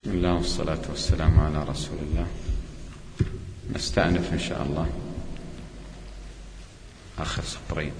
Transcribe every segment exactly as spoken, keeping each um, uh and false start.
بسم الله والصلاة والسلام على رسول الله. نستأنف إن شاء الله آخر سطرين.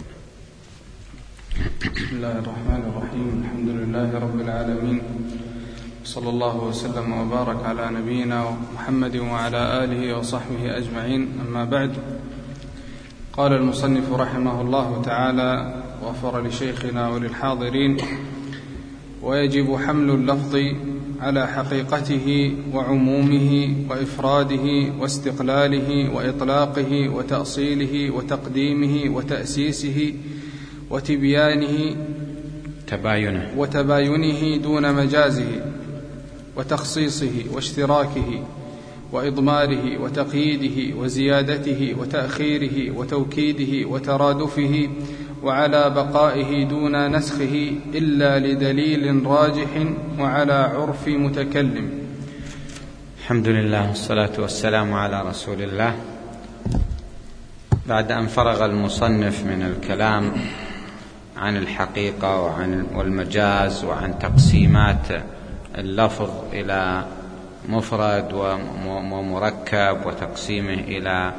بسم الله الرحمن الرحيم. الحمد لله رب العالمين، صلى الله وسلم وبارك على نبينا محمد وعلى آله وصحبه أجمعين. أما بعد، قال المصنف رحمه الله تعالى: غفر لشيخنا وللحاضرين: ويجب حمل اللفظ على حقيقته وعمومه وإفراده واستقلاله وإطلاقه وتأصيله وتقديمه وتأسيسه وتبيانه تباينه وتباينه دون مجازه وتخصيصه واشتراكه وإضماره وتقييده وزيادته وتأخيره وتوكيده وترادفه، وعلى بقائه دون نسخه إلا لدليل راجح وعلى عرف متكلم. الحمد لله والصلاة والسلام على رسول الله. بعد أن فرغ المصنف من الكلام عن الحقيقة وعن والمجاز وعن تقسيمات اللفظ إلى مفرد ومركب وتقسيمه إلى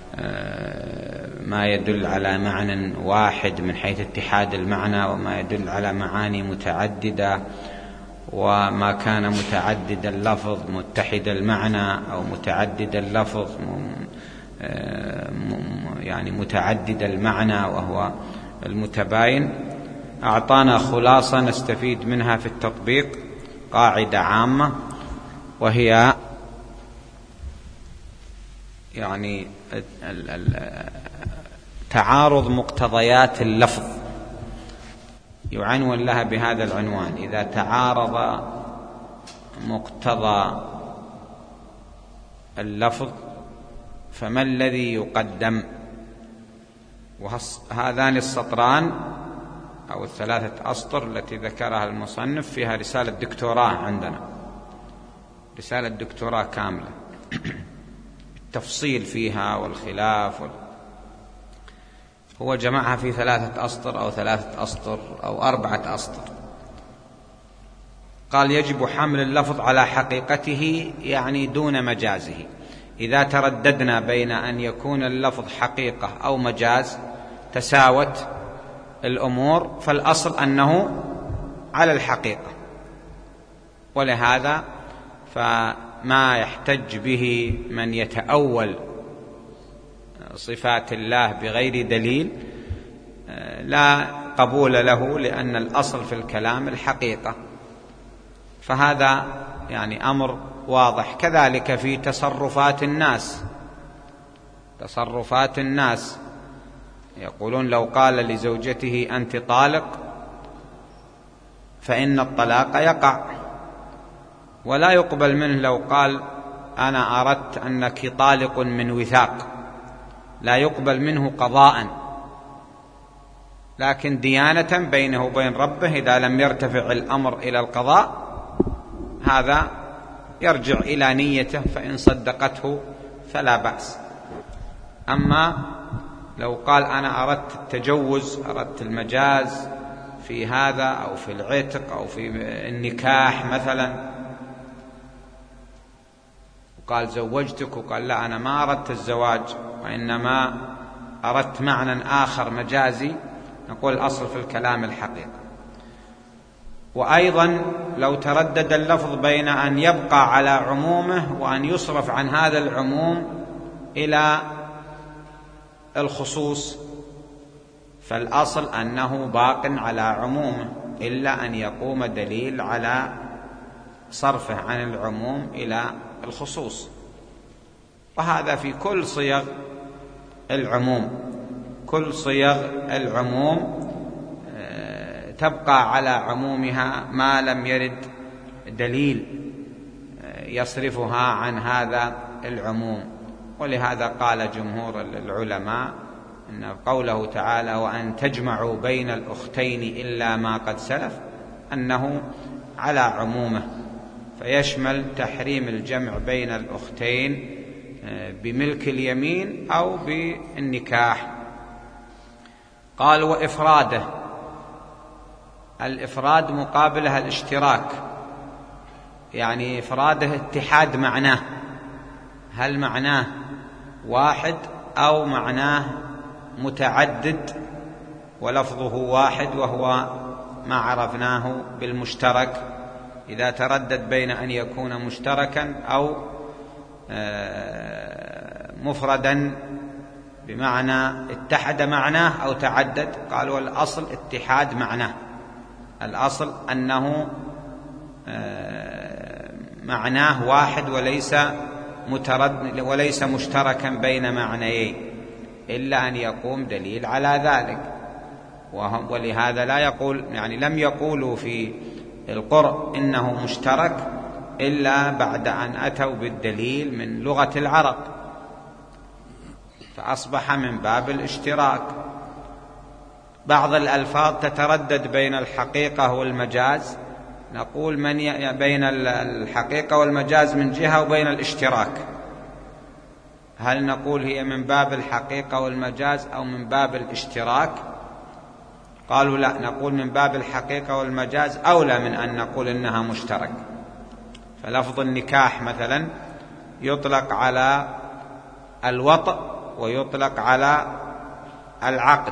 ما يدل على معنى واحد من حيث اتحاد المعنى وما يدل على معاني متعددة، وما كان متعدد اللفظ متحد المعنى أو متعدد اللفظ يعني متعدد المعنى وهو المتباين، أعطانا خلاصة نستفيد منها في التطبيق، قاعدة عامة، وهي يعني تعارض مقتضيات اللفظ، يعنون لها بهذا العنوان: إذا تعارض مقتضى اللفظ فما الذي يقدم؟ وهذان السطران أو الثلاثة أسطر التي ذكرها المصنف فيها رسالة دكتوراه، عندنا رسالة دكتوراه كاملة التفصيل فيها والخلاف وال... هو جمعها في ثلاثة أسطر أو ثلاثة أسطر أو أربعة أسطر. قال: يجب حمل اللفظ على حقيقته، يعني دون مجازه. إذا ترددنا بين أن يكون اللفظ حقيقة أو مجاز تساوت الأمور، فالأصل أنه على الحقيقة، ولهذا فما يحتج به من يتأول صفات الله بغير دليل لا قبول له، لأن الأصل في الكلام الحقيقة، فهذا يعني أمر واضح. كذلك في تصرفات الناس، تصرفات الناس يقولون: لو قال لزوجته أنت طالق فإن الطلاق يقع، ولا يقبل منه لو قال أنا أردت أنك طالق من وثاق، لا يقبل منه قضاء، لكن ديانة بينه وبين ربه إذا لم يرتفع الأمر إلى القضاء هذا يرجع إلى نيته، فإن صدقته فلا بأس. أما لو قال أنا أردت التجوز، أردت المجاز في هذا أو في العتق أو في النكاح مثلا، وقال زوجتك، وقال لا أنا ما أردت الزواج وإنما أردت معنى آخر مجازي، نقول الأصل في الكلام الحقيقة. وأيضا لو تردد اللفظ بين أن يبقى على عمومه وأن يصرف عن هذا العموم إلى الخصوص، فالأصل أنه باق على عمومه، إلا أن يقوم دليل على صرفه عن العموم إلى الخصوص. وهذا في كل صيغ العموم، كل صيغ العموم تبقى على عمومها ما لم يرد دليل يصرفها عن هذا العموم. ولهذا قال جمهور العلماء إن قوله تعالى: وأن تجمعوا بين الأختين إلا ما قد سلف، أنه على عمومه، فيشمل تحريم الجمع بين الأختين بملك اليمين أو بالنكاح. قال: وإفراده، الإفراد مقابلها الاشتراك، يعني إفراده اتحاد معناه، هل معناه واحد أو معناه متعدد ولفظه واحد وهو ما عرفناه بالمشترك، إذا تردد بين أن يكون مشتركا أو مفردا بمعنى اتحد معناه أو تعدد. قالوا الأصل اتحاد معناه، الأصل أنه معناه واحد وليس متردد وليس مشتركا بين معنيين، إلا أن يقوم دليل على ذلك. ولهذا لا يقول يعني لم يقولوا في القرء إنه مشترك إلا بعد أن أتوا بالدليل من لغة العرب، فأصبح من باب الاشتراك. بعض الألفاظ تتردد بين الحقيقة والمجاز، نقول من ي... بين الحقيقة والمجاز من جهة وبين الاشتراك، هل نقول هي من باب الحقيقة والمجاز أو من باب الاشتراك؟ قالوا لا، نقول من باب الحقيقة والمجاز أولى من أن نقول إنها مشترك. فلفظ النكاح مثلا يطلق على الوطء ويطلق على العقد،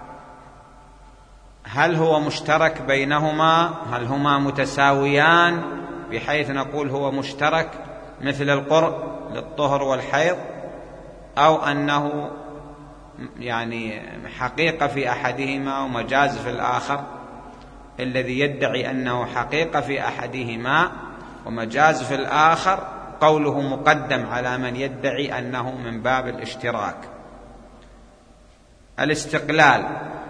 هل هو مشترك بينهما؟ هل هما متساويان بحيث نقول هو مشترك مثل القرء للطهر والحيض، أو أنه يعني حقيقة في أحدهما ومجاز في الآخر؟ الذي يدعي أنه حقيقة في أحدهما ومجاز في الآخر قوله مقدم على من يدعي أنه من باب الاشتراك. الاستقلال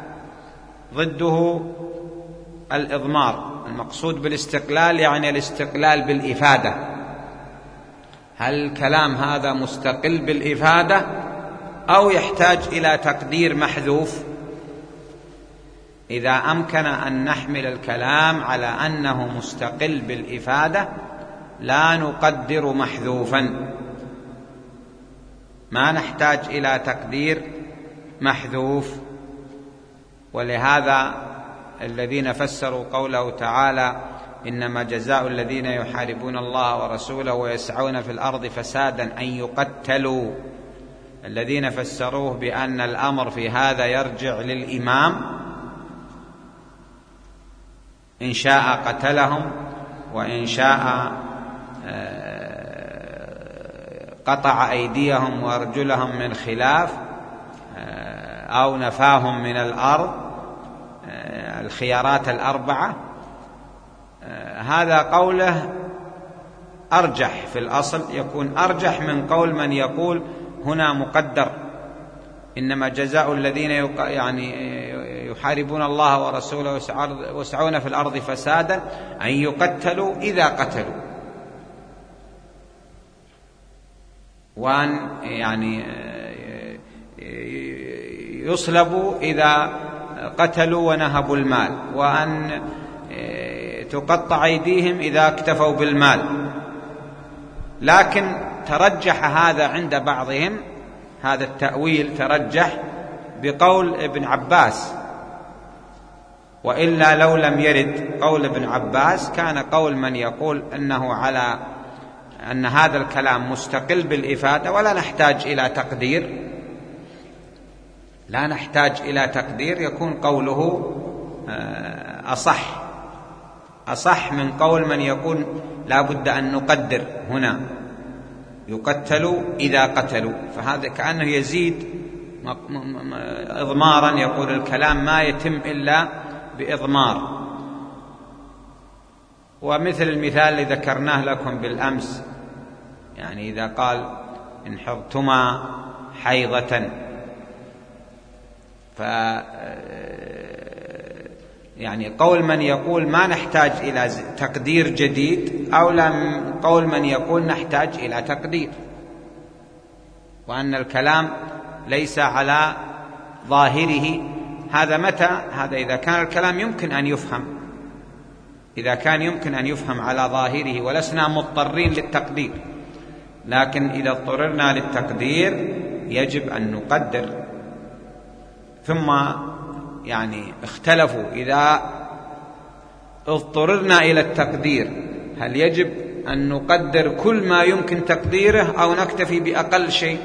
ضده الإضمار. المقصود بالاستقلال يعني الاستقلال بالإفادة، هل الكلام هذا مستقل بالإفادة أو يحتاج إلى تقدير محذوف؟ إذا أمكن أن نحمل الكلام على أنه مستقل بالإفادة لا نقدر محذوفا، ما نحتاج إلى تقدير محذوف. ولهذا الذين فسروا قوله تعالى إنما جزاء الذين يحاربون الله ورسوله ويسعون في الأرض فسادا أن يقتلوا، الذين فسروه بأن الأمر في هذا يرجع للإمام، إن شاء قتلهم وإن شاء قطع أيديهم وأرجلهم من خلاف أو نفاهم من الأرض، الخيارات الأربعة. هذا قوله أرجح في الأصل، يكون أرجح من قول من يقول هنا مقدر إنما جزاء الذين يعني يحاربون الله ورسوله ويسعون في الأرض فسادا أن يقتلوا إذا قتلوا، وأن يعني يصلبوا إذا قتلوا ونهبوا المال، وأن تقطع أيديهم إذا اكتفوا بالمال. لكن ترجح هذا عند بعضهم، هذا التأويل ترجح بقول ابن عباس، وإلا لو لم يرد قول ابن عباس كان قول من يقول أنه على أن هذا الكلام مستقل بالإفادة ولا نحتاج إلى تقدير، لا نحتاج إلى تقدير، يكون قوله أصح أصح من قول من يقول لا بد أن نقدر هنا يقتلوا إذا قتلوا، فهذا كأنه يزيد إضمارا، يقول الكلام ما يتم إلا بإضمار. ومثل المثال الذي ذكرناه لكم بالأمس، يعني إذا قال إن حضتما حيضة، ف يعني قول من يقول ما نحتاج إلى تقدير جديد، أو لم قول من يقول نحتاج إلى تقدير، وأن الكلام ليس على ظاهره. هذا متى؟ هذا إذا كان الكلام يمكن أن يفهم، إذا كان يمكن أن يفهم على ظاهره ولسنا مضطرين للتقدير. لكن إذا اضطررنا للتقدير يجب أن نقدر. ثم يعني اختلفوا إذا اضطررنا إلى التقدير هل يجب أن نقدر كل ما يمكن تقديره أو نكتفي بأقل شيء؟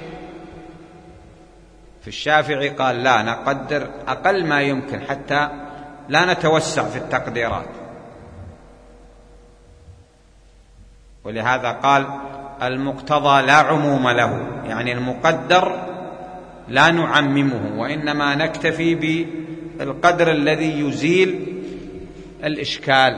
في الشافعي قال لا، نقدر أقل ما يمكن حتى لا نتوسع في التقديرات. ولهذا قال المقتضى لا عموم له، يعني المقدر لا نعممه وإنما نكتفي بالقدر الذي يزيل الإشكال.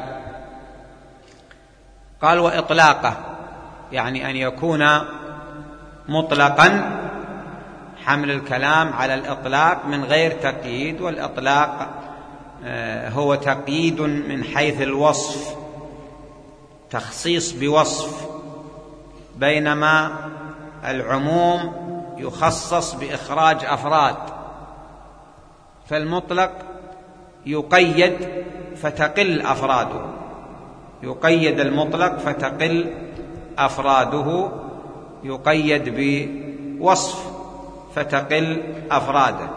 قال وإطلاقه، يعني أن يكون مطلقا، حمل الكلام على الإطلاق من غير تقييد، والإطلاق هو تقييد من حيث الوصف، تخصيص بوصف، بينما العموم يخصص بإخراج أفراد. فالمطلق يقيد فتقل أفراده، يقيد المطلق فتقل أفراده، يقيد بوصف فتقل أفراده.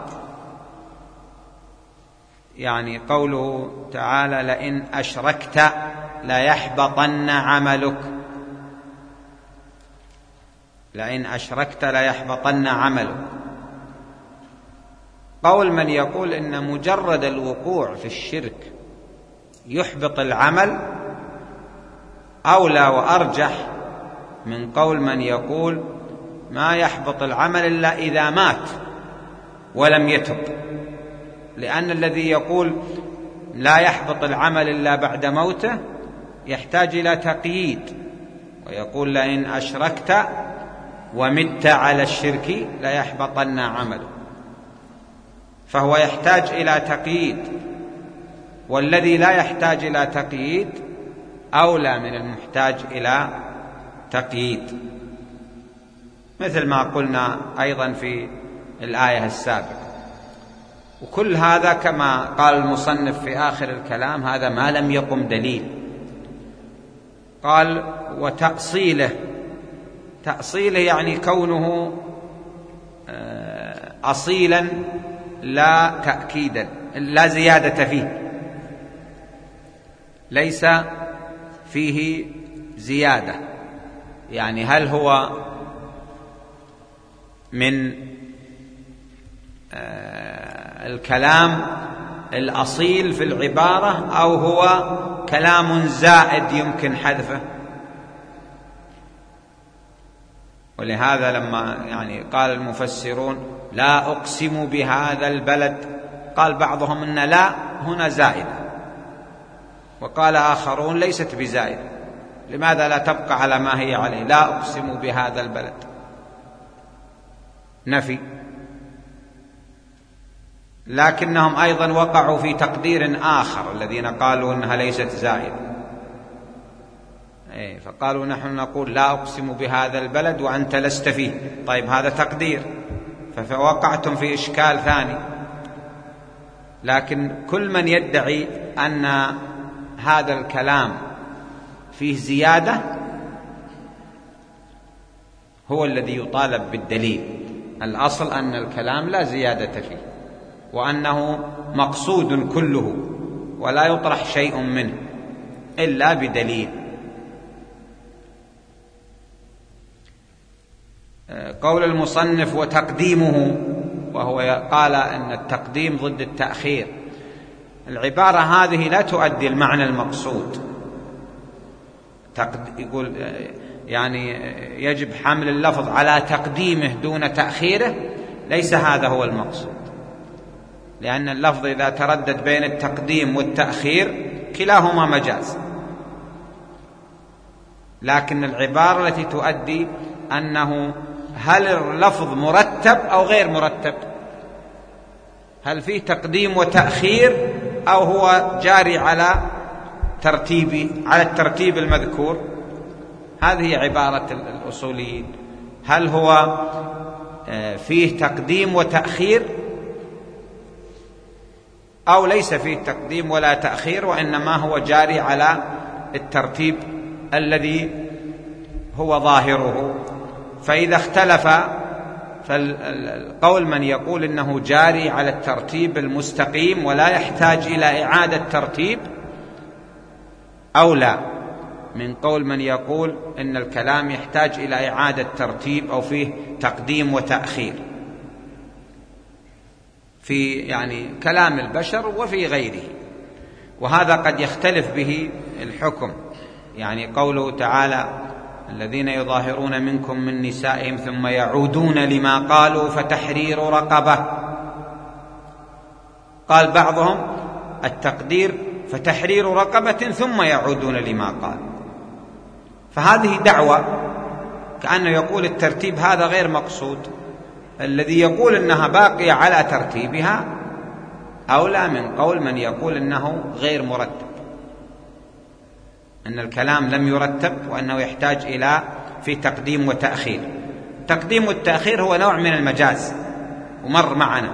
يعني قوله تعالى لئن أشركت ليحبطن عملك، لئن أشركت ليحبطن عملك. قول من يقول إن مجرد الوقوع في الشرك يحبط العمل أولى وأرجح من قول من يقول ما يحبط العمل إلا إذا مات ولم يتب، لأن الذي يقول لا يحبط العمل إلا بعد موته يحتاج إلى تقييد، ويقول لئن أشركت ومت على الشرك ليحبطن عمله، فهو يحتاج إلى تقييد، والذي لا يحتاج إلى تقييد أولى من المحتاج إلى تقييد، مثل ما قلنا أيضا في الآية السابقة. وكل هذا كما قال المصنف في آخر الكلام هذا ما لم يقم دليل. قال وتأصيله، تأصيله يعني كونه أصيلا لا تأكيدا، لا زيادة فيه، ليس فيه زيادة. يعني هل هو من الكلام الأصيل في العبارة أو هو كلام زائد يمكن حذفه؟ ولهذا لما يعني قال المفسرون لا أقسم بهذا البلد، قال بعضهم إن لا هنا زائدة، وقال آخرون ليست بزائدة. لماذا لا تبقى على ما هي عليه؟ لا أقسم بهذا البلد نفي. لكنهم أيضا وقعوا في تقدير آخر الذين قالوا إنها ليست زائدة، فقالوا نحن نقول لا أقسم بهذا البلد وأنت لست فيه. طيب هذا تقدير، فوقعتم في إشكال ثاني. لكن كل من يدعي أن هذا الكلام فيه زيادة هو الذي يطالب بالدليل. الأصل أن الكلام لا زيادة فيه، وأنه مقصود كله ولا يطرح شيء منه إلا بدليل. قول المصنف وتقديمه، وهو قال أن التقديم ضد التأخير، العبارة هذه لا تؤدي المعنى المقصود. يقول يعني يجب حمل اللفظ على تقديمه دون تأخيره، ليس هذا هو المقصود، لأن اللفظ إذا تردد بين التقديم والتأخير كلاهما مجاز. لكن العبارة التي تؤدي أنه هل اللفظ مرتب أو غير مرتب، هل فيه تقديم وتأخير أو هو جاري على ترتيب على الترتيب المذكور. هذه عبارة الأصوليين، هل هو فيه تقديم وتأخير أو ليس فيه تقديم ولا تأخير، وإنما هو جاري على الترتيب الذي هو ظاهره. فإذا اختلف، فالقول من يقول إنه جاري على الترتيب المستقيم ولا يحتاج إلى إعادة ترتيب أو لا، من قول من يقول إن الكلام يحتاج إلى إعادة ترتيب أو فيه تقديم وتأخير في يعني كلام البشر وفي غيره، وهذا قد يختلف به الحكم. يعني قوله تعالى: الذين يظاهرون منكم من نسائهم ثم يعودون لما قالوا فتحرير رقبة، قال بعضهم التقدير فتحرير رقبة ثم يعودون لما قالوا، فهذه دعوة كأنه يقول الترتيب هذا غير مقصود. الذي يقول إنها باقية على ترتيبها أولى من قول من يقول إنه غير مرتب، أن الكلام لم يرتب وأنه يحتاج إلى في تقديم وتأخير. تقديم والتأخير هو نوع من المجاز ومر معنا،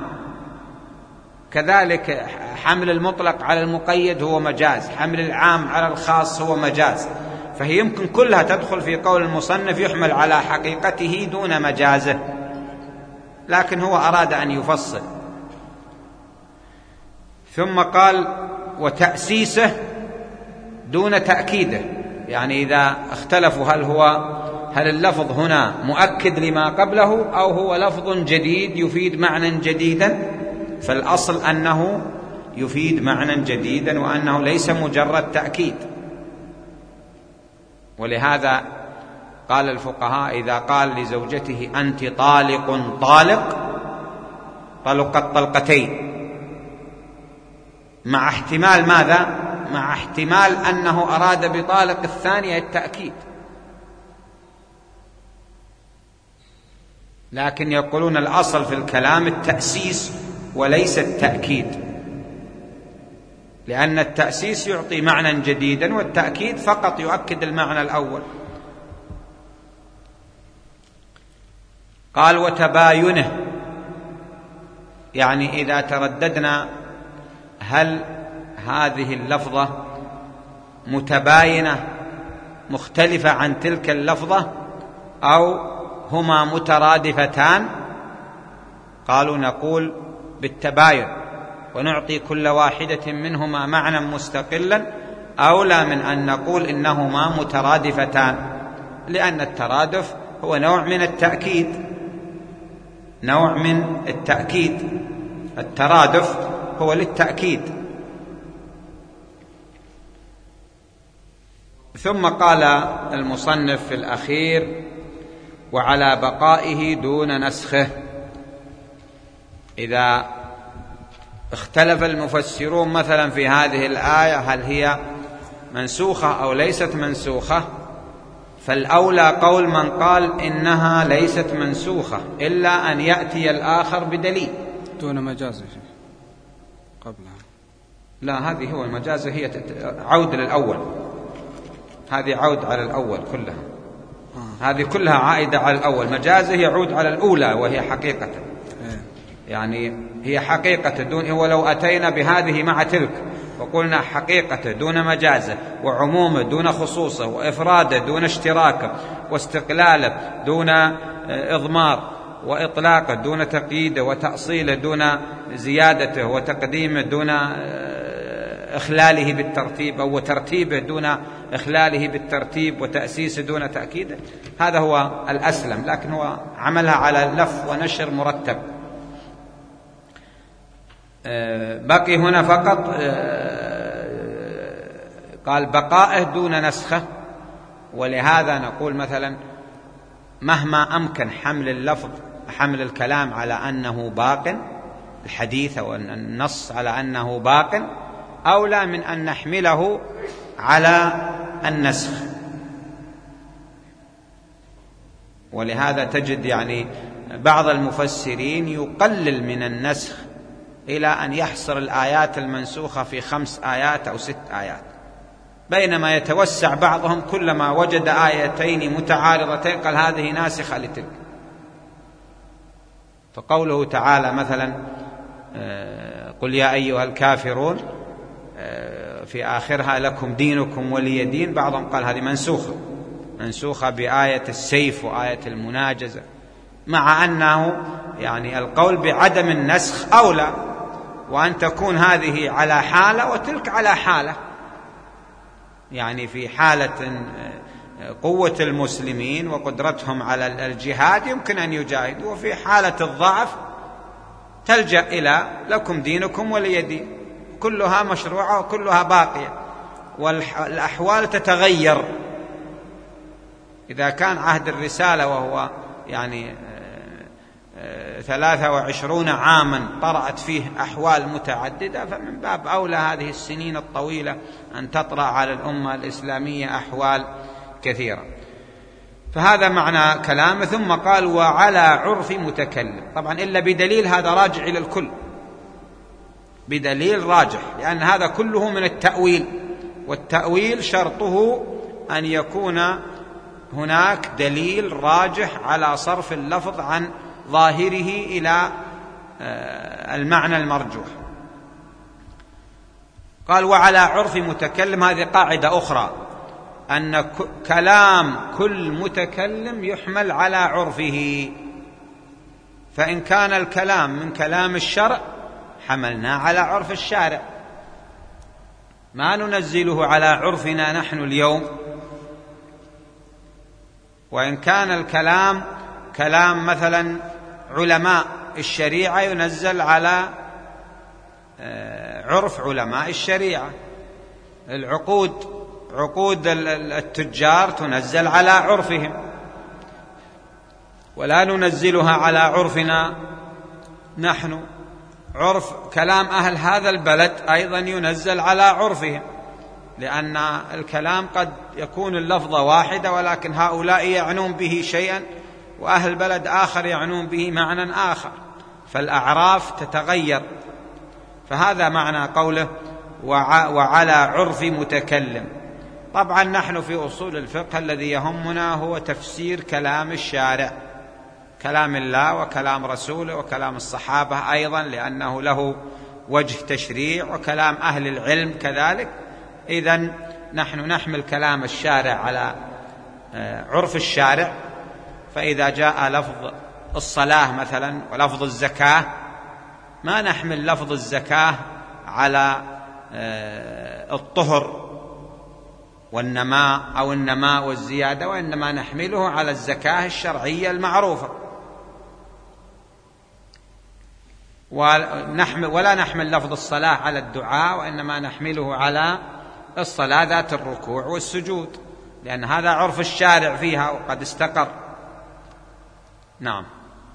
كذلك حمل المطلق على المقيد هو مجاز، حمل العام على الخاص هو مجاز، فهي يمكن كلها تدخل في قول المصنف يحمل على حقيقته دون مجازه، لكن هو أراد أن يفصل. ثم قال: وتأسيسه دون تأكيده، يعني إذا اختلفوا هل هو هل اللفظ هنا مؤكد لما قبله أو هو لفظ جديد يفيد معنى جديدا، فالأصل أنه يفيد معنى جديدا وأنه ليس مجرد تأكيد. ولهذا قال الفقهاء: إذا قال لزوجته أنت طالق طالق طلقت طلقتين، مع احتمال ماذا؟ مع احتمال أنه أراد بطالق الثانية التأكيد، لكن يقولون الأصل في الكلام التأسيس وليس التأكيد، لأن التأسيس يعطي معنى جديدا والتأكيد فقط يؤكد المعنى الأول. قال: وتباينه، يعني إذا ترددنا هل هذه اللفظة متباينة مختلفة عن تلك اللفظة أو هما مترادفتان، قالوا نقول بالتباين ونعطي كل واحدة منهما معنى مستقلا، أولى من أن نقول إنهما مترادفتان، لأن الترادف هو نوع من التأكيد، نوع من التأكيد، الترادف هو للتأكيد. ثم قال المصنف في الأخير: وعلى بقائه دون نسخه. إذا اختلف المفسرون مثلا في هذه الآية هل هي منسوخة أو ليست منسوخة، فالأولى قول من قال إنها ليست منسوخة إلا أن يأتي الآخر بدليل. دون مجاز قبلها، لا، هذه هو المجاز، هي عود للأول، هذه عود على الأول كلها، هذه كلها عائدة على الأول، مجازه يعود على الأولى وهي حقيقة، يعني هي حقيقة دون، ولو أتينا بهذه مع تلك وقلنا حقيقة دون مجازه، وعمومه دون خصوصه، وإفراده دون اشتراكه، واستقلاله دون إضمار، وإطلاقه دون تقييده، وتأصيله دون زيادته، وتقديمه دون إخلاله بالترتيب، أو ترتيبه دون إخلاله بالترتيب، وتأسيسه دون تأكيده، هذا هو الأسلم، لكن هو عملها على لف ونشر مرتب. بقي هنا فقط قال بقائه دون نسخه، ولهذا نقول مثلا مهما أمكن حمل اللفظ حمل الكلام على أنه باق، الحديث أو النص على أنه باق، أولى من أن نحمله على النسخ. ولهذا تجد يعني بعض المفسرين يقلل من النسخ إلى أن يحصر الآيات المنسوخة في خمس آيات أو ست آيات، بينما يتوسع بعضهم كلما وجد آيتين متعارضتين قال هذه ناسخة لتلك. فقوله تعالى مثلا قل يا أيها الكافرون في آخرها لكم دينكم ولي دين، بعضهم قال هذه منسوخة منسوخة بآية السيف وآية المناجزة، مع أنه يعني القول بعدم النسخ أولى، وأن تكون هذه على حالة وتلك على حالة، يعني في حالة قوة المسلمين وقدرتهم على الجهاد يمكن أن يجاهدوا، وفي حالة الضعف تلجأ إلى لكم دينكم ولي دين، كلها مشروعة وكلها باقية، والأحوال تتغير. إذا كان عهد الرسالة وهو يعني ثلاثة وعشرون عاما طرأت فيه أحوال متعددة، فمن باب أولى هذه السنين الطويلة أن تطرأ على الأمة الإسلامية أحوال كثيرة. فهذا معنى كلامه. ثم قال وعلى عرف متكلم، طبعا إلا بدليل، هذا راجع إلى الكل، بدليل راجح، لأن هذا كله من التأويل، والتأويل شرطه أن يكون هناك دليل راجح على صرف اللفظ عن ظاهره إلى المعنى المرجوح. قال وعلى عرف متكلم، هذه قاعدة أخرى، أن كلام كل متكلم يحمل على عرفه، فإن كان الكلام من كلام الشرع حملنا على عرف الشارع، ما ننزله على عرفنا نحن اليوم. وإن كان الكلام كلام مثلا علماء الشريعة ينزل على عرف علماء الشريعة، العقود عقود التجار تنزل على عرفهم، ولا ننزلها على عرفنا نحن. عرف كلام أهل هذا البلد أيضا ينزل على عرفهم، لأن الكلام قد يكون اللفظة واحدة ولكن هؤلاء يعنون به شيئا وأهل بلد آخر يعنون به معنى آخر، فالأعراف تتغير. فهذا معنى قوله وعلى عرف متكلم. طبعا نحن في أصول الفقه الذي يهمنا هو تفسير كلام الشارع، كلام الله وكلام رسوله وكلام الصحابة أيضا، لأنه له وجه تشريع، وكلام أهل العلم كذلك. إذن نحن نحمل كلام الشارع على عرف الشارع، فإذا جاء لفظ الصلاة مثلا ولفظ الزكاة ما نحمل لفظ الزكاة على الطهر والنماء أو النماء والزيادة، وإنما نحمله على الزكاة الشرعية المعروفة، ولا نحمل لفظ الصلاة على الدعاء، وإنما نحمله على الصلاة ذات الركوع والسجود، لأن هذا عرف الشارع فيها وقد استقر. نعم.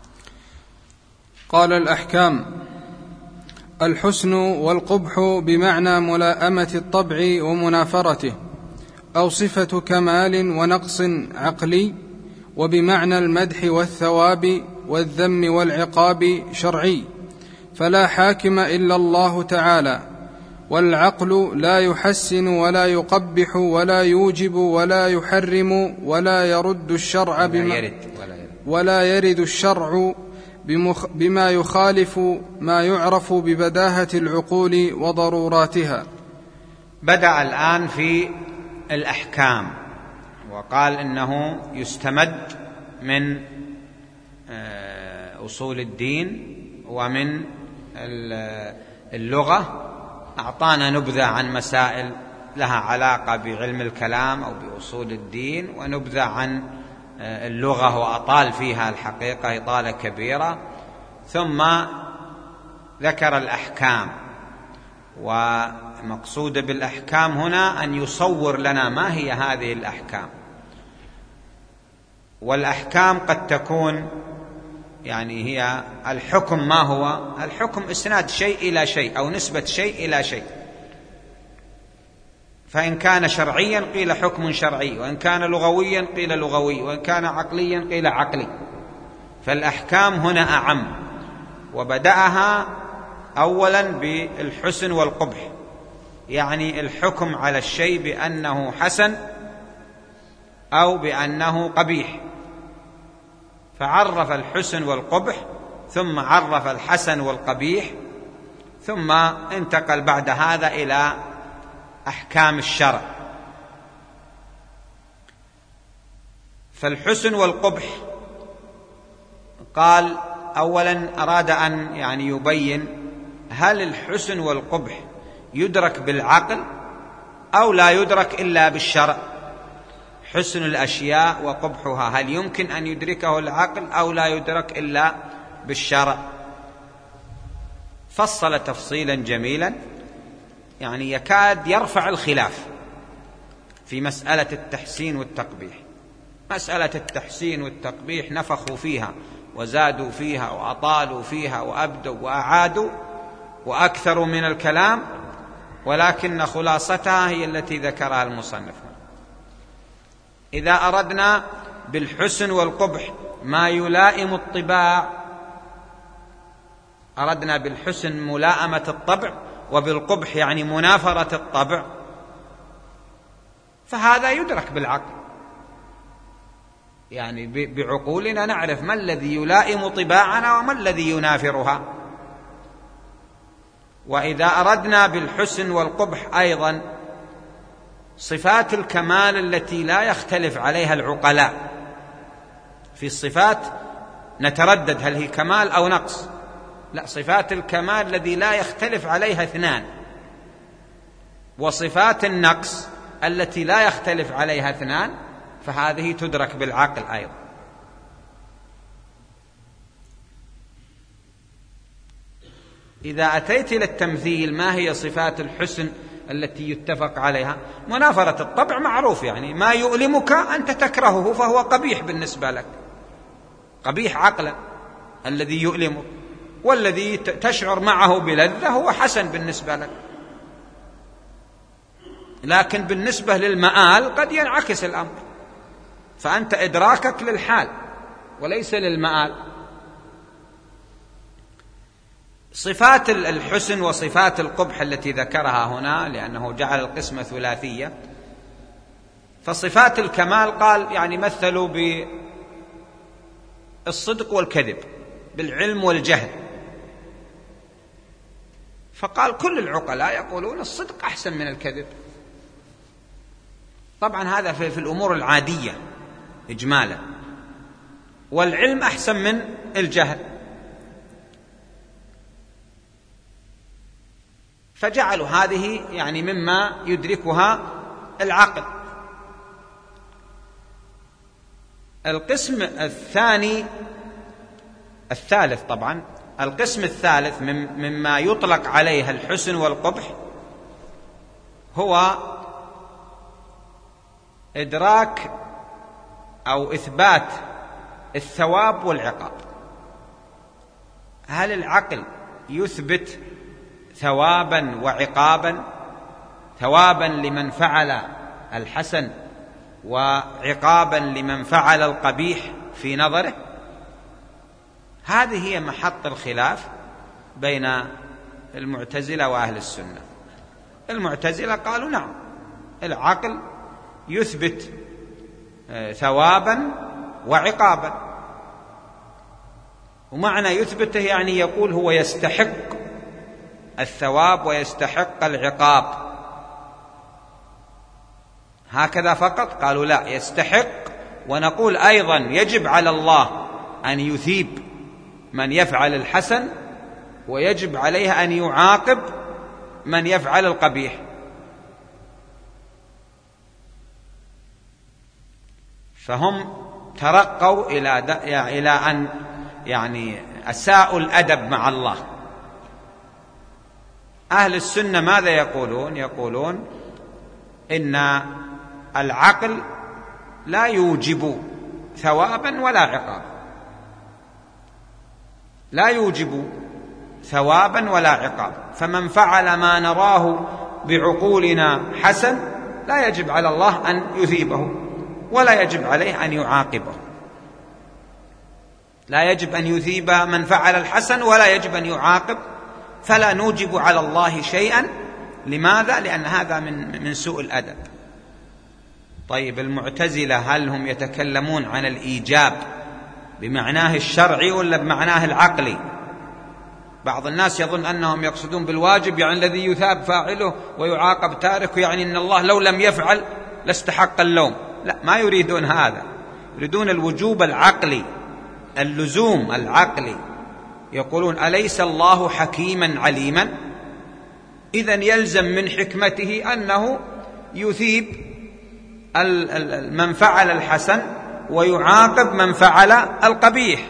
قال الأحكام: الحسن والقبح بمعنى ملائمة الطبع ومنافرته، أو صفة كمال ونقص عقلي، وبمعنى المدح والثواب والذم والعقاب شرعي، فلا حاكم إلا الله تعالى، والعقل لا يحسن ولا يقبح ولا يوجب ولا يحرم ولا يرد الشرع بما ولا يرد الشرع بما يخالف ما يعرف ببداهة العقول وضروراتها. بدأ الآن في الأحكام، وقال إنه يستمد من أصول الدين ومن اللغة. أعطانا نبذة عن مسائل لها علاقة بعلم الكلام أو بأصول الدين، ونبذة عن اللغة وأطال فيها الحقيقة إطالة كبيرة، ثم ذكر الأحكام. ومقصود بالأحكام هنا أن يصور لنا ما هي هذه الأحكام. والأحكام قد تكون يعني هي الحكم. ما هو الحكم؟ إسناد شيء إلى شيء أو نسبة شيء إلى شيء، فإن كان شرعيا قيل حكم شرعي، وإن كان لغويا قيل لغوي، وإن كان عقليا قيل عقلي. فالأحكام هنا أعم، وبدأها أولا بالحسن والقبح، يعني الحكم على الشيء بأنه حسن أو بأنه قبيح، فعرف الحسن والقبح، ثم عرف الحسن والقبيح، ثم انتقل بعد هذا إلى أحكام الشرع. فالحسن والقبح قال أولا أراد أن يعني يبين هل الحسن والقبح يدرك بالعقل أو لا يدرك إلا بالشرع. حسن الأشياء وقبحها هل يمكن أن يدركه العقل أو لا يدرك إلا بالشرع؟ فصل تفصيلا جميلا يعني يكاد يرفع الخلاف في مسألة التحسين والتقبيح. مسألة التحسين والتقبيح نفخوا فيها وزادوا فيها وأطالوا فيها وأبدوا وأعادوا وأكثروا من الكلام، ولكن خلاصتها هي التي ذكرها المصنف. إذا أردنا بالحسن والقبح ما يلائم الطباع، أردنا بالحسن ملائمة الطبع وبالقبح يعني منافرة الطبع، فهذا يدرك بالعقل، يعني بعقولنا نعرف ما الذي يلائم طباعنا وما الذي ينافرها. وإذا أردنا بالحسن والقبح أيضا صفات الكمال التي لا يختلف عليها العقلاء، في الصفات نتردد هل هي كمال أو نقص، لا، صفات الكمال الذي لا يختلف عليها اثنان، وصفات النقص التي لا يختلف عليها اثنان، فهذه تدرك بالعقل أيضا. إذا أتيت إلى التمثيل ما هي صفات الحسن التي يتفق عليها؟ منافرة الطبع معروف، يعني ما يؤلمك أنت تكرهه فهو قبيح بالنسبة لك، قبيح عقلا الذي يؤلمك، والذي تشعر معه بلذة هو حسن بالنسبة لك. لكن بالنسبة للمآل قد ينعكس الأمر، فأنت إدراكك للحال وليس للمآل. صفات الحسن وصفات القبح التي ذكرها هنا لأنه جعل القسمة ثلاثية، فصفات الكمال قال يعني مثلوا بالصدق والكذب، بالعلم والجهل، فقال كل العقلاء يقولون الصدق أحسن من الكذب. طبعا هذا في, في الأمور العادية إجمالا، والعلم أحسن من الجهل، فجعلوا هذه يعني مما يدركها العقل. القسم الثاني الثالث طبعا القسم الثالث مما يطلق عليه الحسن والقبح هو إدراك أو إثبات الثواب والعقاب. هل العقل يثبت ثوابا وعقابا، ثوابا لمن فعل الحسن وعقابا لمن فعل القبيح في نظره؟ هذه هي محط الخلاف بين المعتزلة وأهل السنة. المعتزلة قالوا نعم، العقل يثبت ثوابا وعقابا، ومعنى يثبته يعني يقول هو يستحق الثواب ويستحق العقاب، هكذا فقط؟ قالوا لا، يستحق، ونقول أيضا يجب على الله أن يثيب من يفعل الحسن، ويجب عليه أن يعاقب من يفعل القبيح. فهم ترقوا إلى إلى أن يعني أساءوا الأدب مع الله. أهل السنة ماذا يقولون؟ يقولون إن العقل لا يوجب ثوابا ولا عقابا، لا يوجب ثوابا ولا عقابا، فمن فعل ما نراه بعقولنا حسن لا يجب على الله أن يثيبه ولا يجب عليه أن يعاقبه، لا يجب أن يثيب من فعل الحسن ولا يجب أن يعاقب، فلا نوجب على الله شيئا. لماذا؟ لأن هذا من من سوء الأدب. طيب المعتزلة هل هم يتكلمون عن الإيجاب بمعناه الشرعي ولا بمعناه العقلي؟ بعض الناس يظن أنهم يقصدون بالواجب يعني الذي يثاب فاعله ويعاقب تاركه، يعني أن الله لو لم يفعل لاستحق اللوم. لا، ما يريدون هذا، يريدون الوجوب العقلي، اللزوم العقلي. يقولون أليس الله حكيما عليما؟ إذن يلزم من حكمته أنه يثيب من فعل الحسن ويعاقب من فعل القبيح.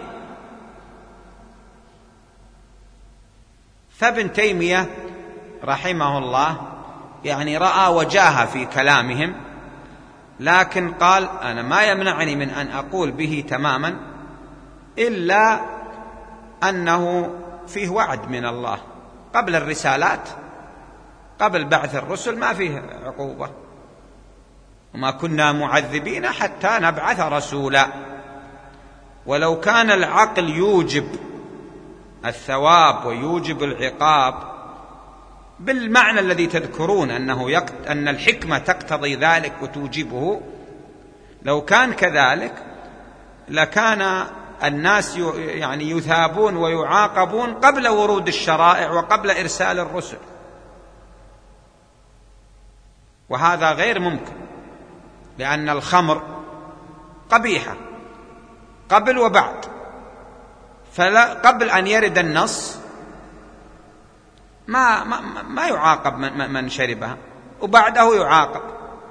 فابن تيمية رحمه الله يعني رأى وجاهة في كلامهم، لكن قال أنا ما يمنعني من أن أقول به تماما إلا أنه فيه وعد من الله. قبل الرسالات، قبل بعث الرسل ما فيه عقوبة، وما كنا معذبين حتى نبعث رسولا. ولو كان العقل يوجب الثواب ويوجب العقاب بالمعنى الذي تذكرون أنه يقت... أن الحكمة تقتضي ذلك وتوجبه، لو كان كذلك لكان الناس يعني يثابون ويعاقبون قبل ورود الشرائع وقبل إرسال الرسل، وهذا غير ممكن، لأن الخمر قبيحة قبل وبعد، فلا قبل أن يرد النص ما ما, ما يعاقب من, من شربها، وبعده يعاقب.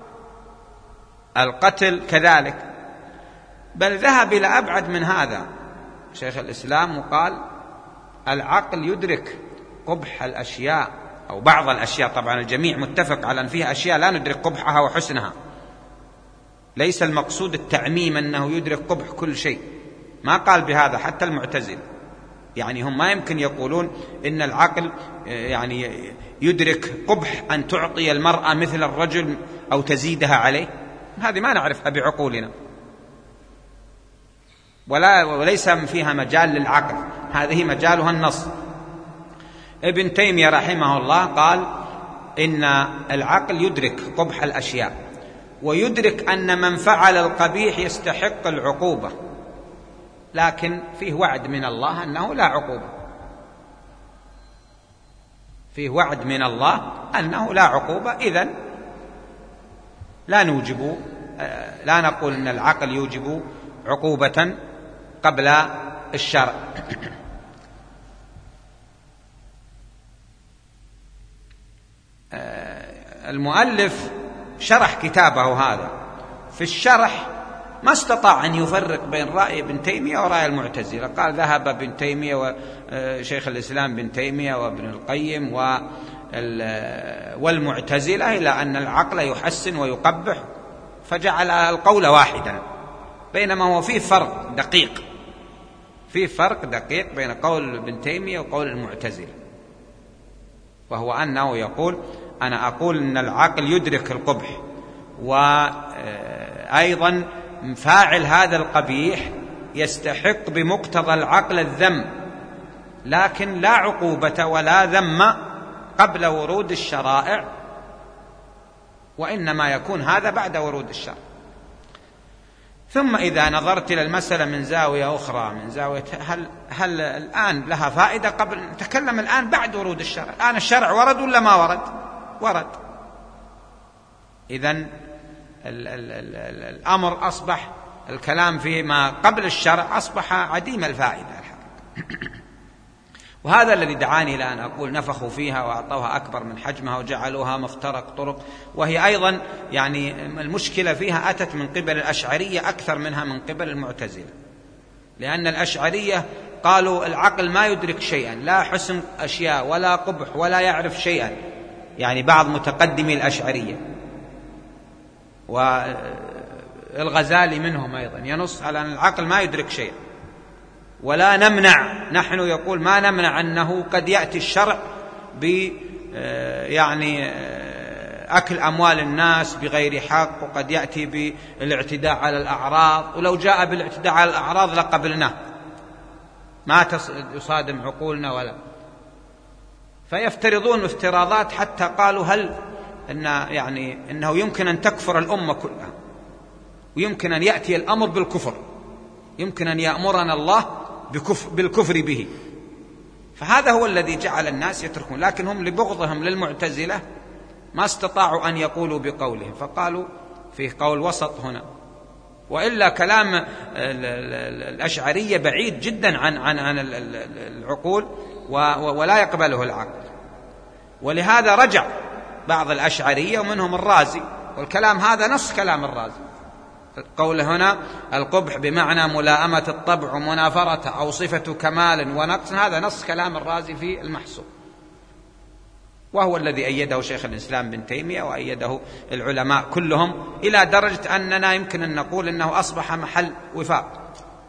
القتل كذلك، بل ذهب إلى أبعد من هذا شيخ الإسلام وقال العقل يدرك قبح الأشياء أو بعض الأشياء، طبعا الجميع متفق على أن فيها أشياء لا ندرك قبحها وحسنها، ليس المقصود التعميم أنه يدرك قبح كل شيء، ما قال بهذا حتى المعتزل، يعني هم ما يمكن يقولون إن العقل يعني يدرك قبح أن تعطي المرأة مثل الرجل أو تزيدها عليه، هذه ما نعرفها بعقولنا، ولا وليس فيها مجال للعقل، هذه مجالها النص. ابن تيمية رحمه الله قال إن العقل يدرك قبح الأشياء ويدرك أن من فعل القبيح يستحق العقوبة، لكن فيه وعد من الله أنه لا عقوبة، فيه وعد من الله أنه لا عقوبة. إذن لا نوجب لا نقول أن العقل يوجب عقوبة قبل الشرع. المؤلف شرح كتابه هذا، في الشرح ما استطاع أن يفرق بين رأي ابن تيمية ورأي المعتزلة، قال ذهب ابن تيمية وشيخ الإسلام ابن تيمية وابن القيم والمعتزلة إلى أن العقل يحسن ويقبح، فجعل القول واحدا، بينما هو فيه فرق دقيق، فيه فرق دقيق بين قول ابن تيمية وقول المعتزلة، وهو أنه يقول أنا أقول أن العقل يدرك القبح، وأيضا فاعل هذا القبيح يستحق بمقتضى العقل الذم، لكن لا عقوبة ولا ذم قبل ورود الشرائع، وإنما يكون هذا بعد ورود الشرع. ثم إذا نظرت إلى المسألة من زاوية أخرى، من زاوية هل, هل الآن لها فائدة قبل، نتكلم الآن بعد ورود الشرع، الآن الشرع ورد ولا ما ورد؟ ورد. إذن ال ال ال ال الأمر أصبح الكلام فيما قبل الشرع أصبح عديم الفائدة الحقيقة. وهذا الذي دعاني إلى أن أقول نفخوا فيها وأعطوها أكبر من حجمها وجعلوها مفترق طرق، وهي أيضا يعني المشكلة فيها أتت من قبل الأشعرية أكثر منها من قبل المعتزلة، لأن الأشعرية قالوا العقل ما يدرك شيئا، لا حسن أشياء ولا قبح ولا يعرف شيئا، يعني بعض متقدمي الأشعرية، والغزالي منهم أيضا ينص على أن العقل ما يدرك شيئا، ولا نمنع، نحن يقول ما نمنع أنه قد يأتي الشرع ب يعني أكل أموال الناس بغير حق، وقد يأتي بالاعتداء على الأعراض، ولو جاء بالاعتداء على الأعراض لقبلناه، ما يصادم عقولنا ولا. فيفترضون افتراضات حتى قالوا هل إن يعني إنه يمكن أن تكفر الأمة كلها، ويمكن أن يأتي الأمر بالكفر، يمكن أن يأمرنا الله بكفر بالكفر به. فهذا هو الذي جعل الناس يتركون، لكن هم لبغضهم للمعتزلة ما استطاعوا أن يقولوا بقولهم، فقالوا فيه قول وسط هنا، وإلا كلام الأشعرية بعيد جدا عن عن عن العقول ولا يقبله العقل. ولهذا رجع بعض الأشعرية ومنهم الرازي والكلام هذا نص كلام الرازي. قوله هنا القبح بمعنى ملائمة الطبع ومنافرته أو صفة كمال ونقص، هذا نص كلام الرازي في المحصول، وهو الذي أيده شيخ الإسلام بن تيمية وأيده العلماء كلهم، إلى درجة أننا يمكن أن نقول أنه أصبح محل وفاق.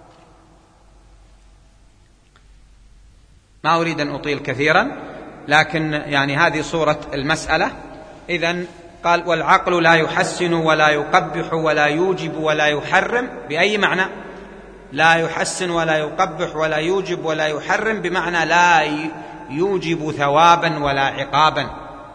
ما أريد أن أطيل كثيرا، لكن يعني هذه صورة المسألة. إذن قال والعقل لا يحسن ولا يقبح ولا يوجب ولا يحرم. بأي معنى؟ لا يحسن ولا يقبح ولا يوجب ولا يحرم، بمعنى لا يوجب ثوابا ولا عقابا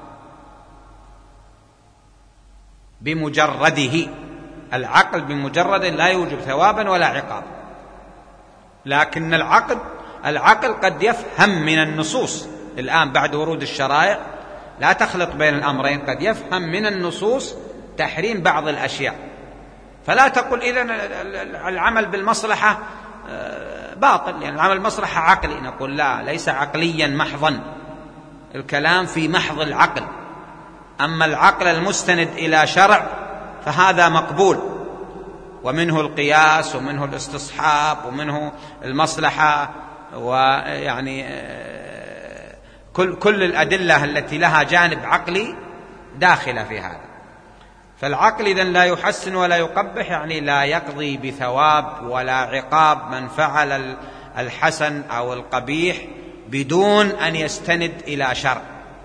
بمجرده. العقل بمجرد لا يوجب ثوابا ولا عقابا، لكن العقل العقل قد يفهم من النصوص. الآن بعد ورود الشرائع لا تخلط بين الأمرين، قد يفهم من النصوص تحريم بعض الأشياء، فلا تقل إذن العمل بالمصلحة باطل، يعني العمل بالمصلحة عقلي. نقول لا، ليس عقليا محضا، الكلام في محض العقل. أما العقل المستند إلى شرع فهذا مقبول، ومنه القياس ومنه الاستصحاب ومنه المصلحة، ويعني كل كل الأدلة التي لها جانب عقلي داخلة في هذا. فالعقل إذن لا يحسن ولا يقبح، يعني لا يقضي بثواب ولا عقاب من فعل الحسن أو القبيح بدون أن يستند إلى شرع.